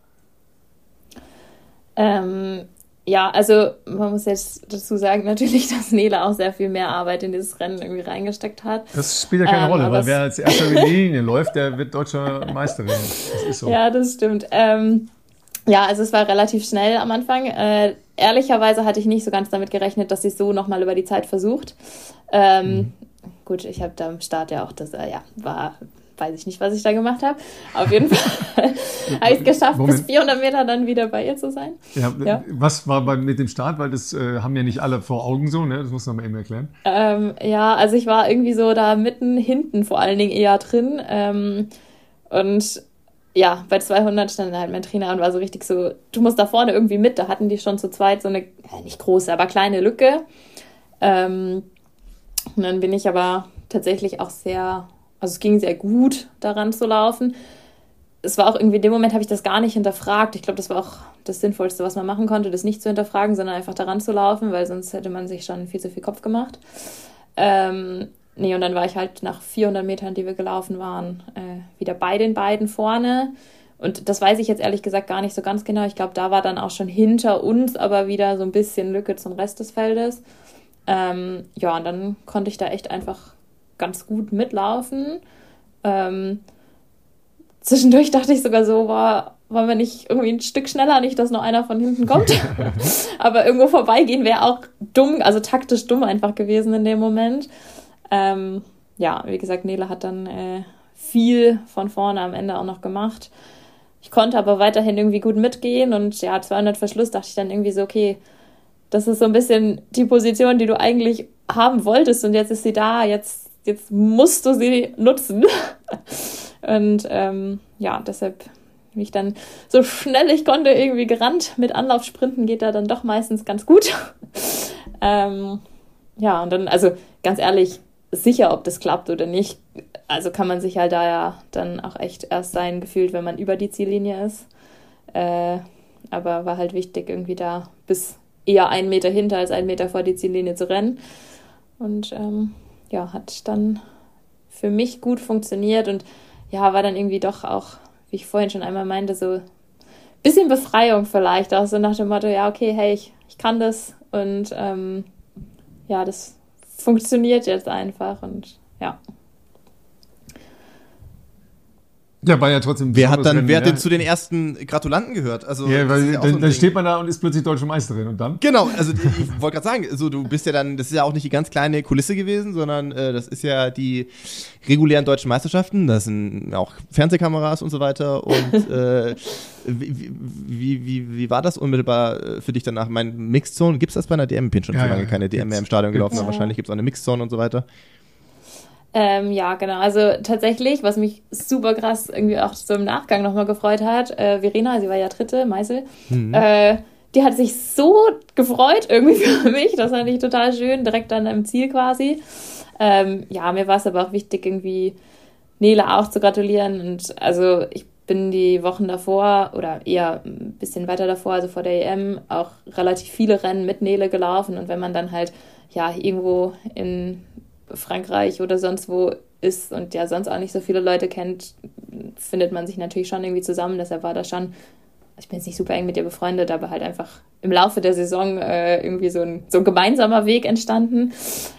Ja, also man muss jetzt dazu sagen, natürlich, dass Nele auch sehr viel mehr Arbeit in dieses Rennen irgendwie reingesteckt hat. Das spielt ja keine Rolle, weil wer als erster über die Linie läuft, der wird deutscher Meisterin. Das ist so. Ja, das stimmt. Ja, also es war relativ schnell am Anfang. Ehrlicherweise hatte ich nicht so ganz damit gerechnet, dass sie es so nochmal über die Zeit versucht. Gut, ich habe da am Start ja auch weiß ich nicht, was ich da gemacht habe. Auf jeden Fall habe ich es geschafft, bis 400 Meter dann wieder bei ihr zu sein. Ja. Was war mit dem Start? Weil das haben ja nicht alle vor Augen so, ne? Das muss man mal eben erklären. Ja, also ich war irgendwie so da mitten hinten vor allen Dingen eher drin. Und ja, bei 200 stand halt mein Trainer und war so richtig so, du musst da vorne irgendwie mit. Da hatten die schon zu zweit so eine, nicht große, aber kleine Lücke. Und dann bin ich aber tatsächlich auch also es ging sehr gut, daran zu laufen. Es war auch irgendwie, in dem Moment habe ich das gar nicht hinterfragt. Ich glaube, das war auch das Sinnvollste, was man machen konnte, das nicht zu hinterfragen, sondern einfach daran zu laufen, weil sonst hätte man sich schon viel zu viel Kopf gemacht. Und dann war ich halt nach 400 Metern, die wir gelaufen waren, wieder bei den beiden vorne. Und das weiß ich jetzt ehrlich gesagt gar nicht so ganz genau. Ich glaube, da war dann auch schon hinter uns aber wieder so ein bisschen Lücke zum Rest des Feldes. Und dann konnte ich da echt einfach ganz gut mitlaufen. Zwischendurch dachte ich sogar so, wollen wir nicht irgendwie ein Stück schneller, nicht, dass noch einer von hinten kommt. Aber irgendwo vorbeigehen wäre auch dumm, also taktisch dumm einfach gewesen in dem Moment. Wie gesagt, Nele hat dann viel von vorne am Ende auch noch gemacht. Ich konnte aber weiterhin irgendwie gut mitgehen und 200 Verschluss dachte ich dann irgendwie so, okay, das ist so ein bisschen die Position, die du eigentlich haben wolltest und jetzt ist sie da, jetzt musst du sie nutzen. Und deshalb bin ich dann so schnell ich konnte irgendwie gerannt. Mit Anlaufsprinten geht da dann doch meistens ganz gut. Und dann, also ganz ehrlich, sicher, ob das klappt oder nicht. Also kann man sich halt da ja dann auch echt erst sein gefühlt, wenn man über die Ziellinie ist. Aber war halt wichtig, irgendwie da bis eher 1 Meter hinter als 1 Meter vor die Ziellinie zu rennen. Und hat dann für mich gut funktioniert und war dann irgendwie doch auch, wie ich vorhin schon einmal meinte, so ein bisschen Befreiung vielleicht, auch so nach dem Motto, ja, okay, hey, ich kann das und das funktioniert jetzt einfach und ja. Ja, war ja trotzdem. Wer hat denn zu den ersten Gratulanten gehört? Also, ja, weil ja dann steht man da und ist plötzlich deutsche Meisterin und dann? Genau, also ich wollte gerade sagen, so, du bist ja dann, das ist ja auch nicht die ganz kleine Kulisse gewesen, sondern das ist ja die regulären deutschen Meisterschaften, das sind auch Fernsehkameras und so weiter. Und wie war das unmittelbar für dich danach? Mein Mixed Zone, gibt es das bei einer DM? Ich bin schon so lange keine DM mehr im Stadion gelaufen, aber wahrscheinlich gibt es auch eine Mixed Zone und so weiter. Ja, genau. Also tatsächlich, was mich super krass irgendwie auch so im Nachgang nochmal gefreut hat, Verena, sie war ja Dritte, Meißel, die hat sich so gefreut irgendwie für mich. Das fand ich total schön, direkt dann im Ziel quasi. Ja, mir war es aber auch wichtig, irgendwie Nele auch zu gratulieren. Und also ich bin die Wochen davor oder eher ein bisschen weiter davor, also vor der EM, auch relativ viele Rennen mit Nele gelaufen. Und wenn man dann halt ja irgendwo in Frankreich oder sonst wo ist und ja sonst auch nicht so viele Leute kennt, findet man sich natürlich schon irgendwie zusammen. Deshalb war das schon, ich bin jetzt nicht super eng mit ihr befreundet, aber halt einfach im Laufe der Saison irgendwie so ein gemeinsamer Weg entstanden.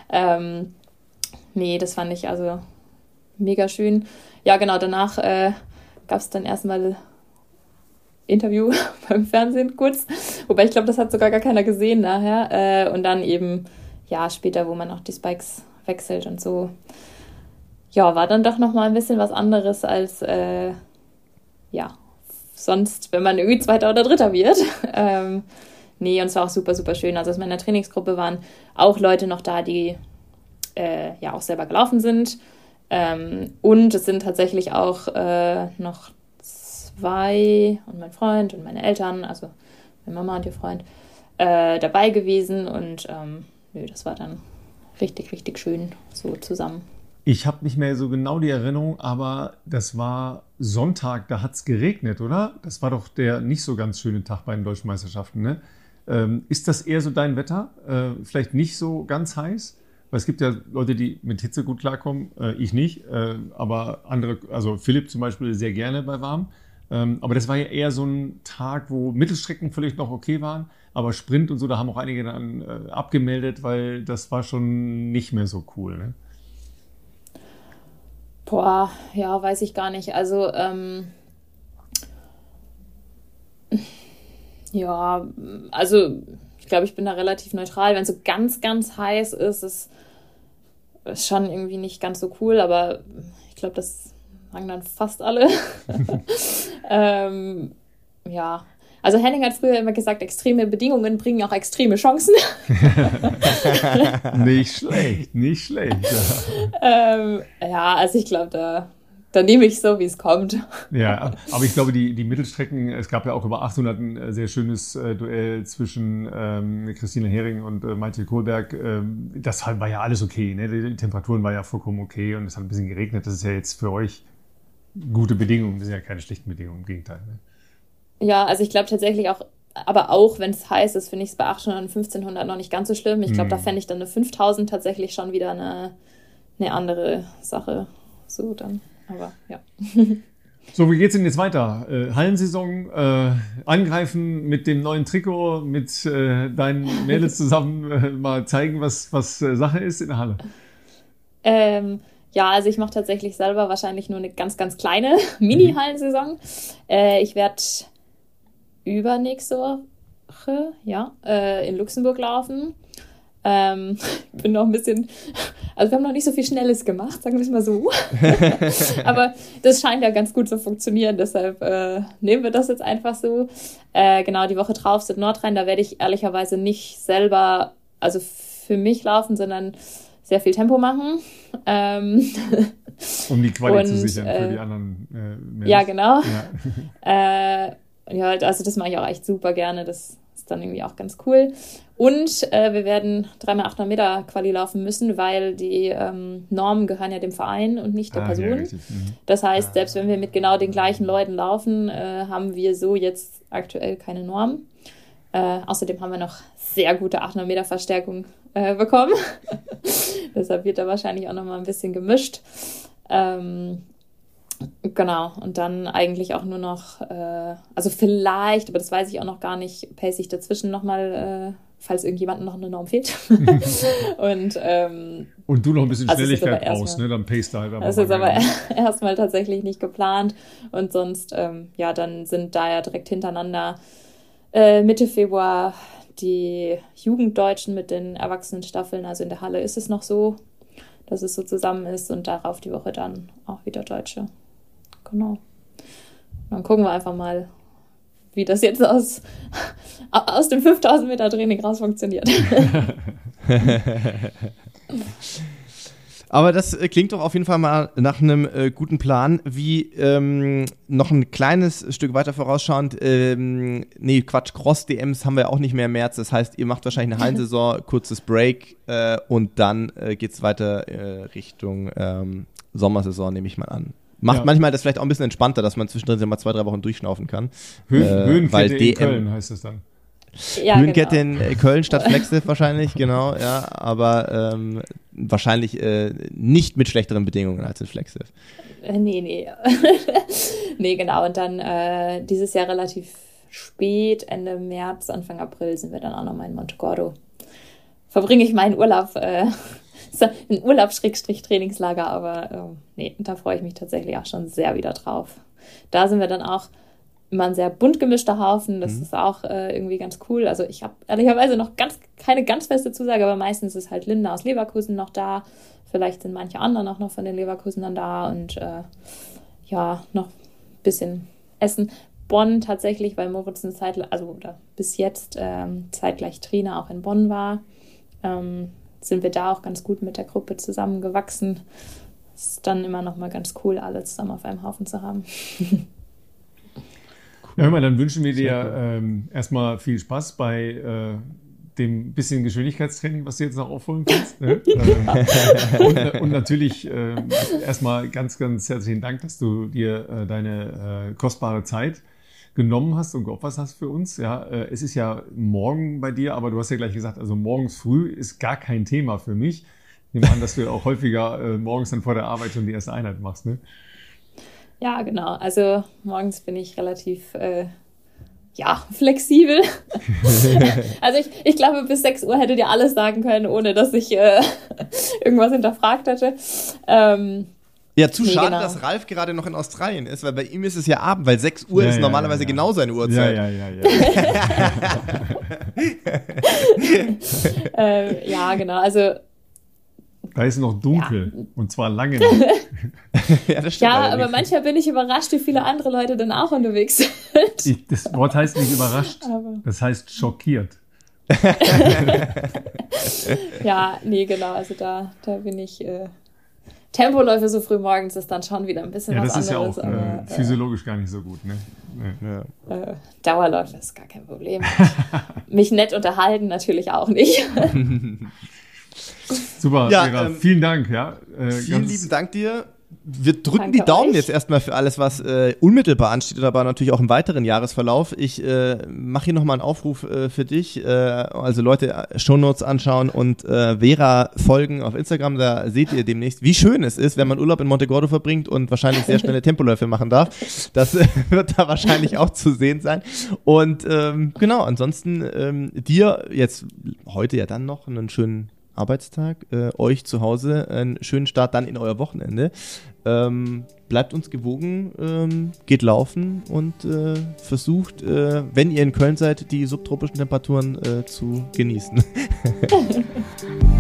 Nee, das fand ich also mega schön. Ja, genau, danach gab es dann erstmal Interview beim Fernsehen kurz, wobei ich glaube, das hat sogar gar keiner gesehen nachher. Und dann eben, ja, später, wo man auch die Spikes wechselt und so. Ja, war dann doch nochmal ein bisschen was anderes als, ja, sonst, wenn man irgendwie Zweiter oder Dritter wird. Nee, und es war auch super, super schön. Also aus meiner Trainingsgruppe waren auch Leute noch da, die ja auch selber gelaufen sind. Und es sind tatsächlich auch noch zwei und mein Freund und meine Eltern, also meine Mama und ihr Freund, dabei gewesen. Und nö, das war dann richtig, richtig schön so zusammen. Ich habe nicht mehr so genau die Erinnerung, aber das war Sonntag, da hat es geregnet, oder? Das war doch der nicht so ganz schöne Tag bei den Deutschen Meisterschaften, ne? Ist das eher so dein Wetter? Vielleicht nicht so ganz heiß? Weil es gibt ja Leute, die mit Hitze gut klarkommen, ich nicht, aber andere, also Philipp zum Beispiel sehr gerne bei warm. Aber das war ja eher so ein Tag, wo Mittelstrecken vielleicht noch okay waren, aber Sprint und so, da haben auch einige dann abgemeldet, weil das war schon nicht mehr so cool, ne? Boah, ja, weiß ich gar nicht. Also, ja, also ich glaube, ich bin da relativ neutral. Wenn es so ganz, ganz heiß ist, ist schon irgendwie nicht ganz so cool, aber ich glaube, das sagen dann fast alle. Ja, also Henning hat früher immer gesagt, extreme Bedingungen bringen auch extreme Chancen. Nicht schlecht, nicht schlecht. Ja, also ich glaube, da nehme ich so, wie es kommt. Ja, aber ich glaube, die Mittelstrecken, es gab ja auch über 800 ein sehr schönes Duell zwischen Christine Hering und Maite Kohlberg. Das war ja alles okay, ne? Die Temperaturen waren ja vollkommen okay und es hat ein bisschen geregnet. Das ist ja jetzt für euch gute Bedingungen, das sind ja keine schlechten Bedingungen, im Gegenteil. Ne? Ja, also ich glaube tatsächlich auch, aber auch wenn es heiß ist, finde ich es bei 800 und 1500 noch nicht ganz so schlimm. Ich glaube, da fände ich dann eine 5000 tatsächlich schon wieder eine andere Sache. So dann, aber ja. So, wie geht's denn jetzt weiter? Hallensaison, angreifen mit dem neuen Trikot, mit deinen Mädels zusammen mal zeigen, was Sache ist in der Halle? Ja, also ich mache tatsächlich selber wahrscheinlich nur eine ganz, ganz kleine Mini-Hallensaison. Ich werde übernächste Woche, ja, in Luxemburg laufen. Bin noch ein bisschen, also wir haben noch nicht so viel Schnelles gemacht, sagen wir es mal so. Aber das scheint ja ganz gut zu funktionieren, deshalb nehmen wir das jetzt einfach so. Genau, die Woche drauf sind Nordrhein, da werde ich ehrlicherweise nicht selber, also für mich laufen, sondern sehr viel Tempo machen. Um die Qualität zu sichern für die anderen Mädels. Ja, genau. Ja. Ja, also das mache ich auch echt super gerne. Das ist dann irgendwie auch ganz cool. Und wir werden 3x800 Meter Quali laufen müssen, weil die Normen gehören ja dem Verein und nicht der Person. Ja, das heißt, selbst wenn wir mit genau den gleichen Leuten laufen, haben wir so jetzt aktuell keine Norm. Außerdem haben wir noch sehr gute 800 Meter Verstärkung bekommen. Deshalb wird da wahrscheinlich auch noch mal ein bisschen gemischt. Genau, und dann eigentlich auch nur noch, also vielleicht, aber das weiß ich auch noch gar nicht, pace ich dazwischen nochmal falls irgendjemandem noch eine Norm fehlt. Und du noch ein bisschen Schnelligkeit brauchst, ne? Dann paced du halt aber. Das ist aber erstmal tatsächlich nicht geplant. Und sonst, dann sind da ja direkt hintereinander Mitte Februar die Jugenddeutschen mit den Erwachsenenstaffeln. Also in der Halle ist es noch so, dass es so zusammen ist und darauf die Woche dann auch wieder Deutsche. Genau. Dann gucken wir einfach mal, wie das jetzt aus dem 5000 Meter Training raus funktioniert. Aber das klingt doch auf jeden Fall mal nach einem guten Plan. Wie noch ein kleines Stück weiter vorausschauend, Cross-DMs haben wir auch nicht mehr im März. Das heißt, ihr macht wahrscheinlich eine Hallensaison, kurzes Break und dann geht es weiter Richtung Sommersaison, nehme ich mal an. Macht manchmal das vielleicht auch ein bisschen entspannter, dass man zwischendrin mal 2-3 Wochen durchschnaufen kann. Höhenkette in Köln heißt es dann. Ja, Höhenkette in Köln statt Flexdiff wahrscheinlich, genau, ja, aber wahrscheinlich nicht mit schlechteren Bedingungen als in Flexdiff. Nee. Nee, genau, und dann dieses Jahr relativ spät, Ende März, Anfang April sind wir dann auch nochmal in Montegordo. Verbringe ich meinen Urlaub, ein Urlaub-Trainingslager, aber da freue ich mich tatsächlich auch schon sehr wieder drauf. Da sind wir dann auch immer ein sehr bunt gemischter Haufen, das ist auch irgendwie ganz cool. Also ich habe ehrlicherweise noch keine ganz feste Zusage, aber meistens ist halt Linda aus Leverkusen noch da. Vielleicht sind manche anderen auch noch von den Leverkusenern da und noch ein bisschen Essen. Bonn tatsächlich, weil Moritz bis jetzt zeitgleich Trainer auch in Bonn war, sind wir da auch ganz gut mit der Gruppe zusammengewachsen. Ist dann immer noch mal ganz cool, alle zusammen auf einem Haufen zu haben. Ja, hör mal, dann wünschen wir dir erstmal viel Spaß bei dem bisschen Geschwindigkeitstraining, was du jetzt noch aufholen kannst. Ne? und natürlich erstmal ganz, ganz herzlichen Dank, dass du dir deine kostbare Zeit genommen hast und geopfert hast für uns. Ja, es ist ja morgen bei dir, aber du hast ja gleich gesagt, also morgens früh ist gar kein Thema für mich. Ich nehme an, dass du auch häufiger morgens dann vor der Arbeit schon die erste Einheit machst, ne? Ja, genau. Also morgens bin ich relativ flexibel. Also ich glaube, bis 6 Uhr hättet ihr alles sagen können, ohne dass ich irgendwas hinterfragt hätte. Schade, dass Ralf gerade noch in Australien ist, weil bei ihm ist es ja Abend, weil 6 Uhr ist normalerweise genau seine Uhrzeit. Genau, also da ist noch dunkel und zwar lange noch. Das stimmt aber manchmal bin ich überrascht, wie viele andere Leute dann auch unterwegs sind. Das Wort heißt nicht überrascht, das heißt schockiert. Genau, also da bin ich Tempoläufe so früh morgens ist dann schon wieder ein bisschen was anderes. Das ist ja auch physiologisch gar nicht so gut, ne? Dauerläufe ist gar kein Problem. Mich nett unterhalten natürlich auch nicht. Super, Vera, vielen Dank. Vielen lieben Dank dir. Wir drücken die Daumen jetzt erstmal für alles, was unmittelbar ansteht, aber natürlich auch im weiteren Jahresverlauf. Ich mache hier nochmal einen Aufruf für dich. Also Leute, Shownotes anschauen und Vera folgen auf Instagram. Da seht ihr demnächst, wie schön es ist, wenn man Urlaub in Montegordo verbringt und wahrscheinlich sehr schnelle Tempoläufe machen darf. Das wird da wahrscheinlich auch zu sehen sein. Und ansonsten dir jetzt heute ja dann noch einen schönen Arbeitstag, euch zu Hause einen schönen Start dann in euer Wochenende. Bleibt uns gewogen, geht laufen und versucht, wenn ihr in Köln seid, die subtropischen Temperaturen zu genießen.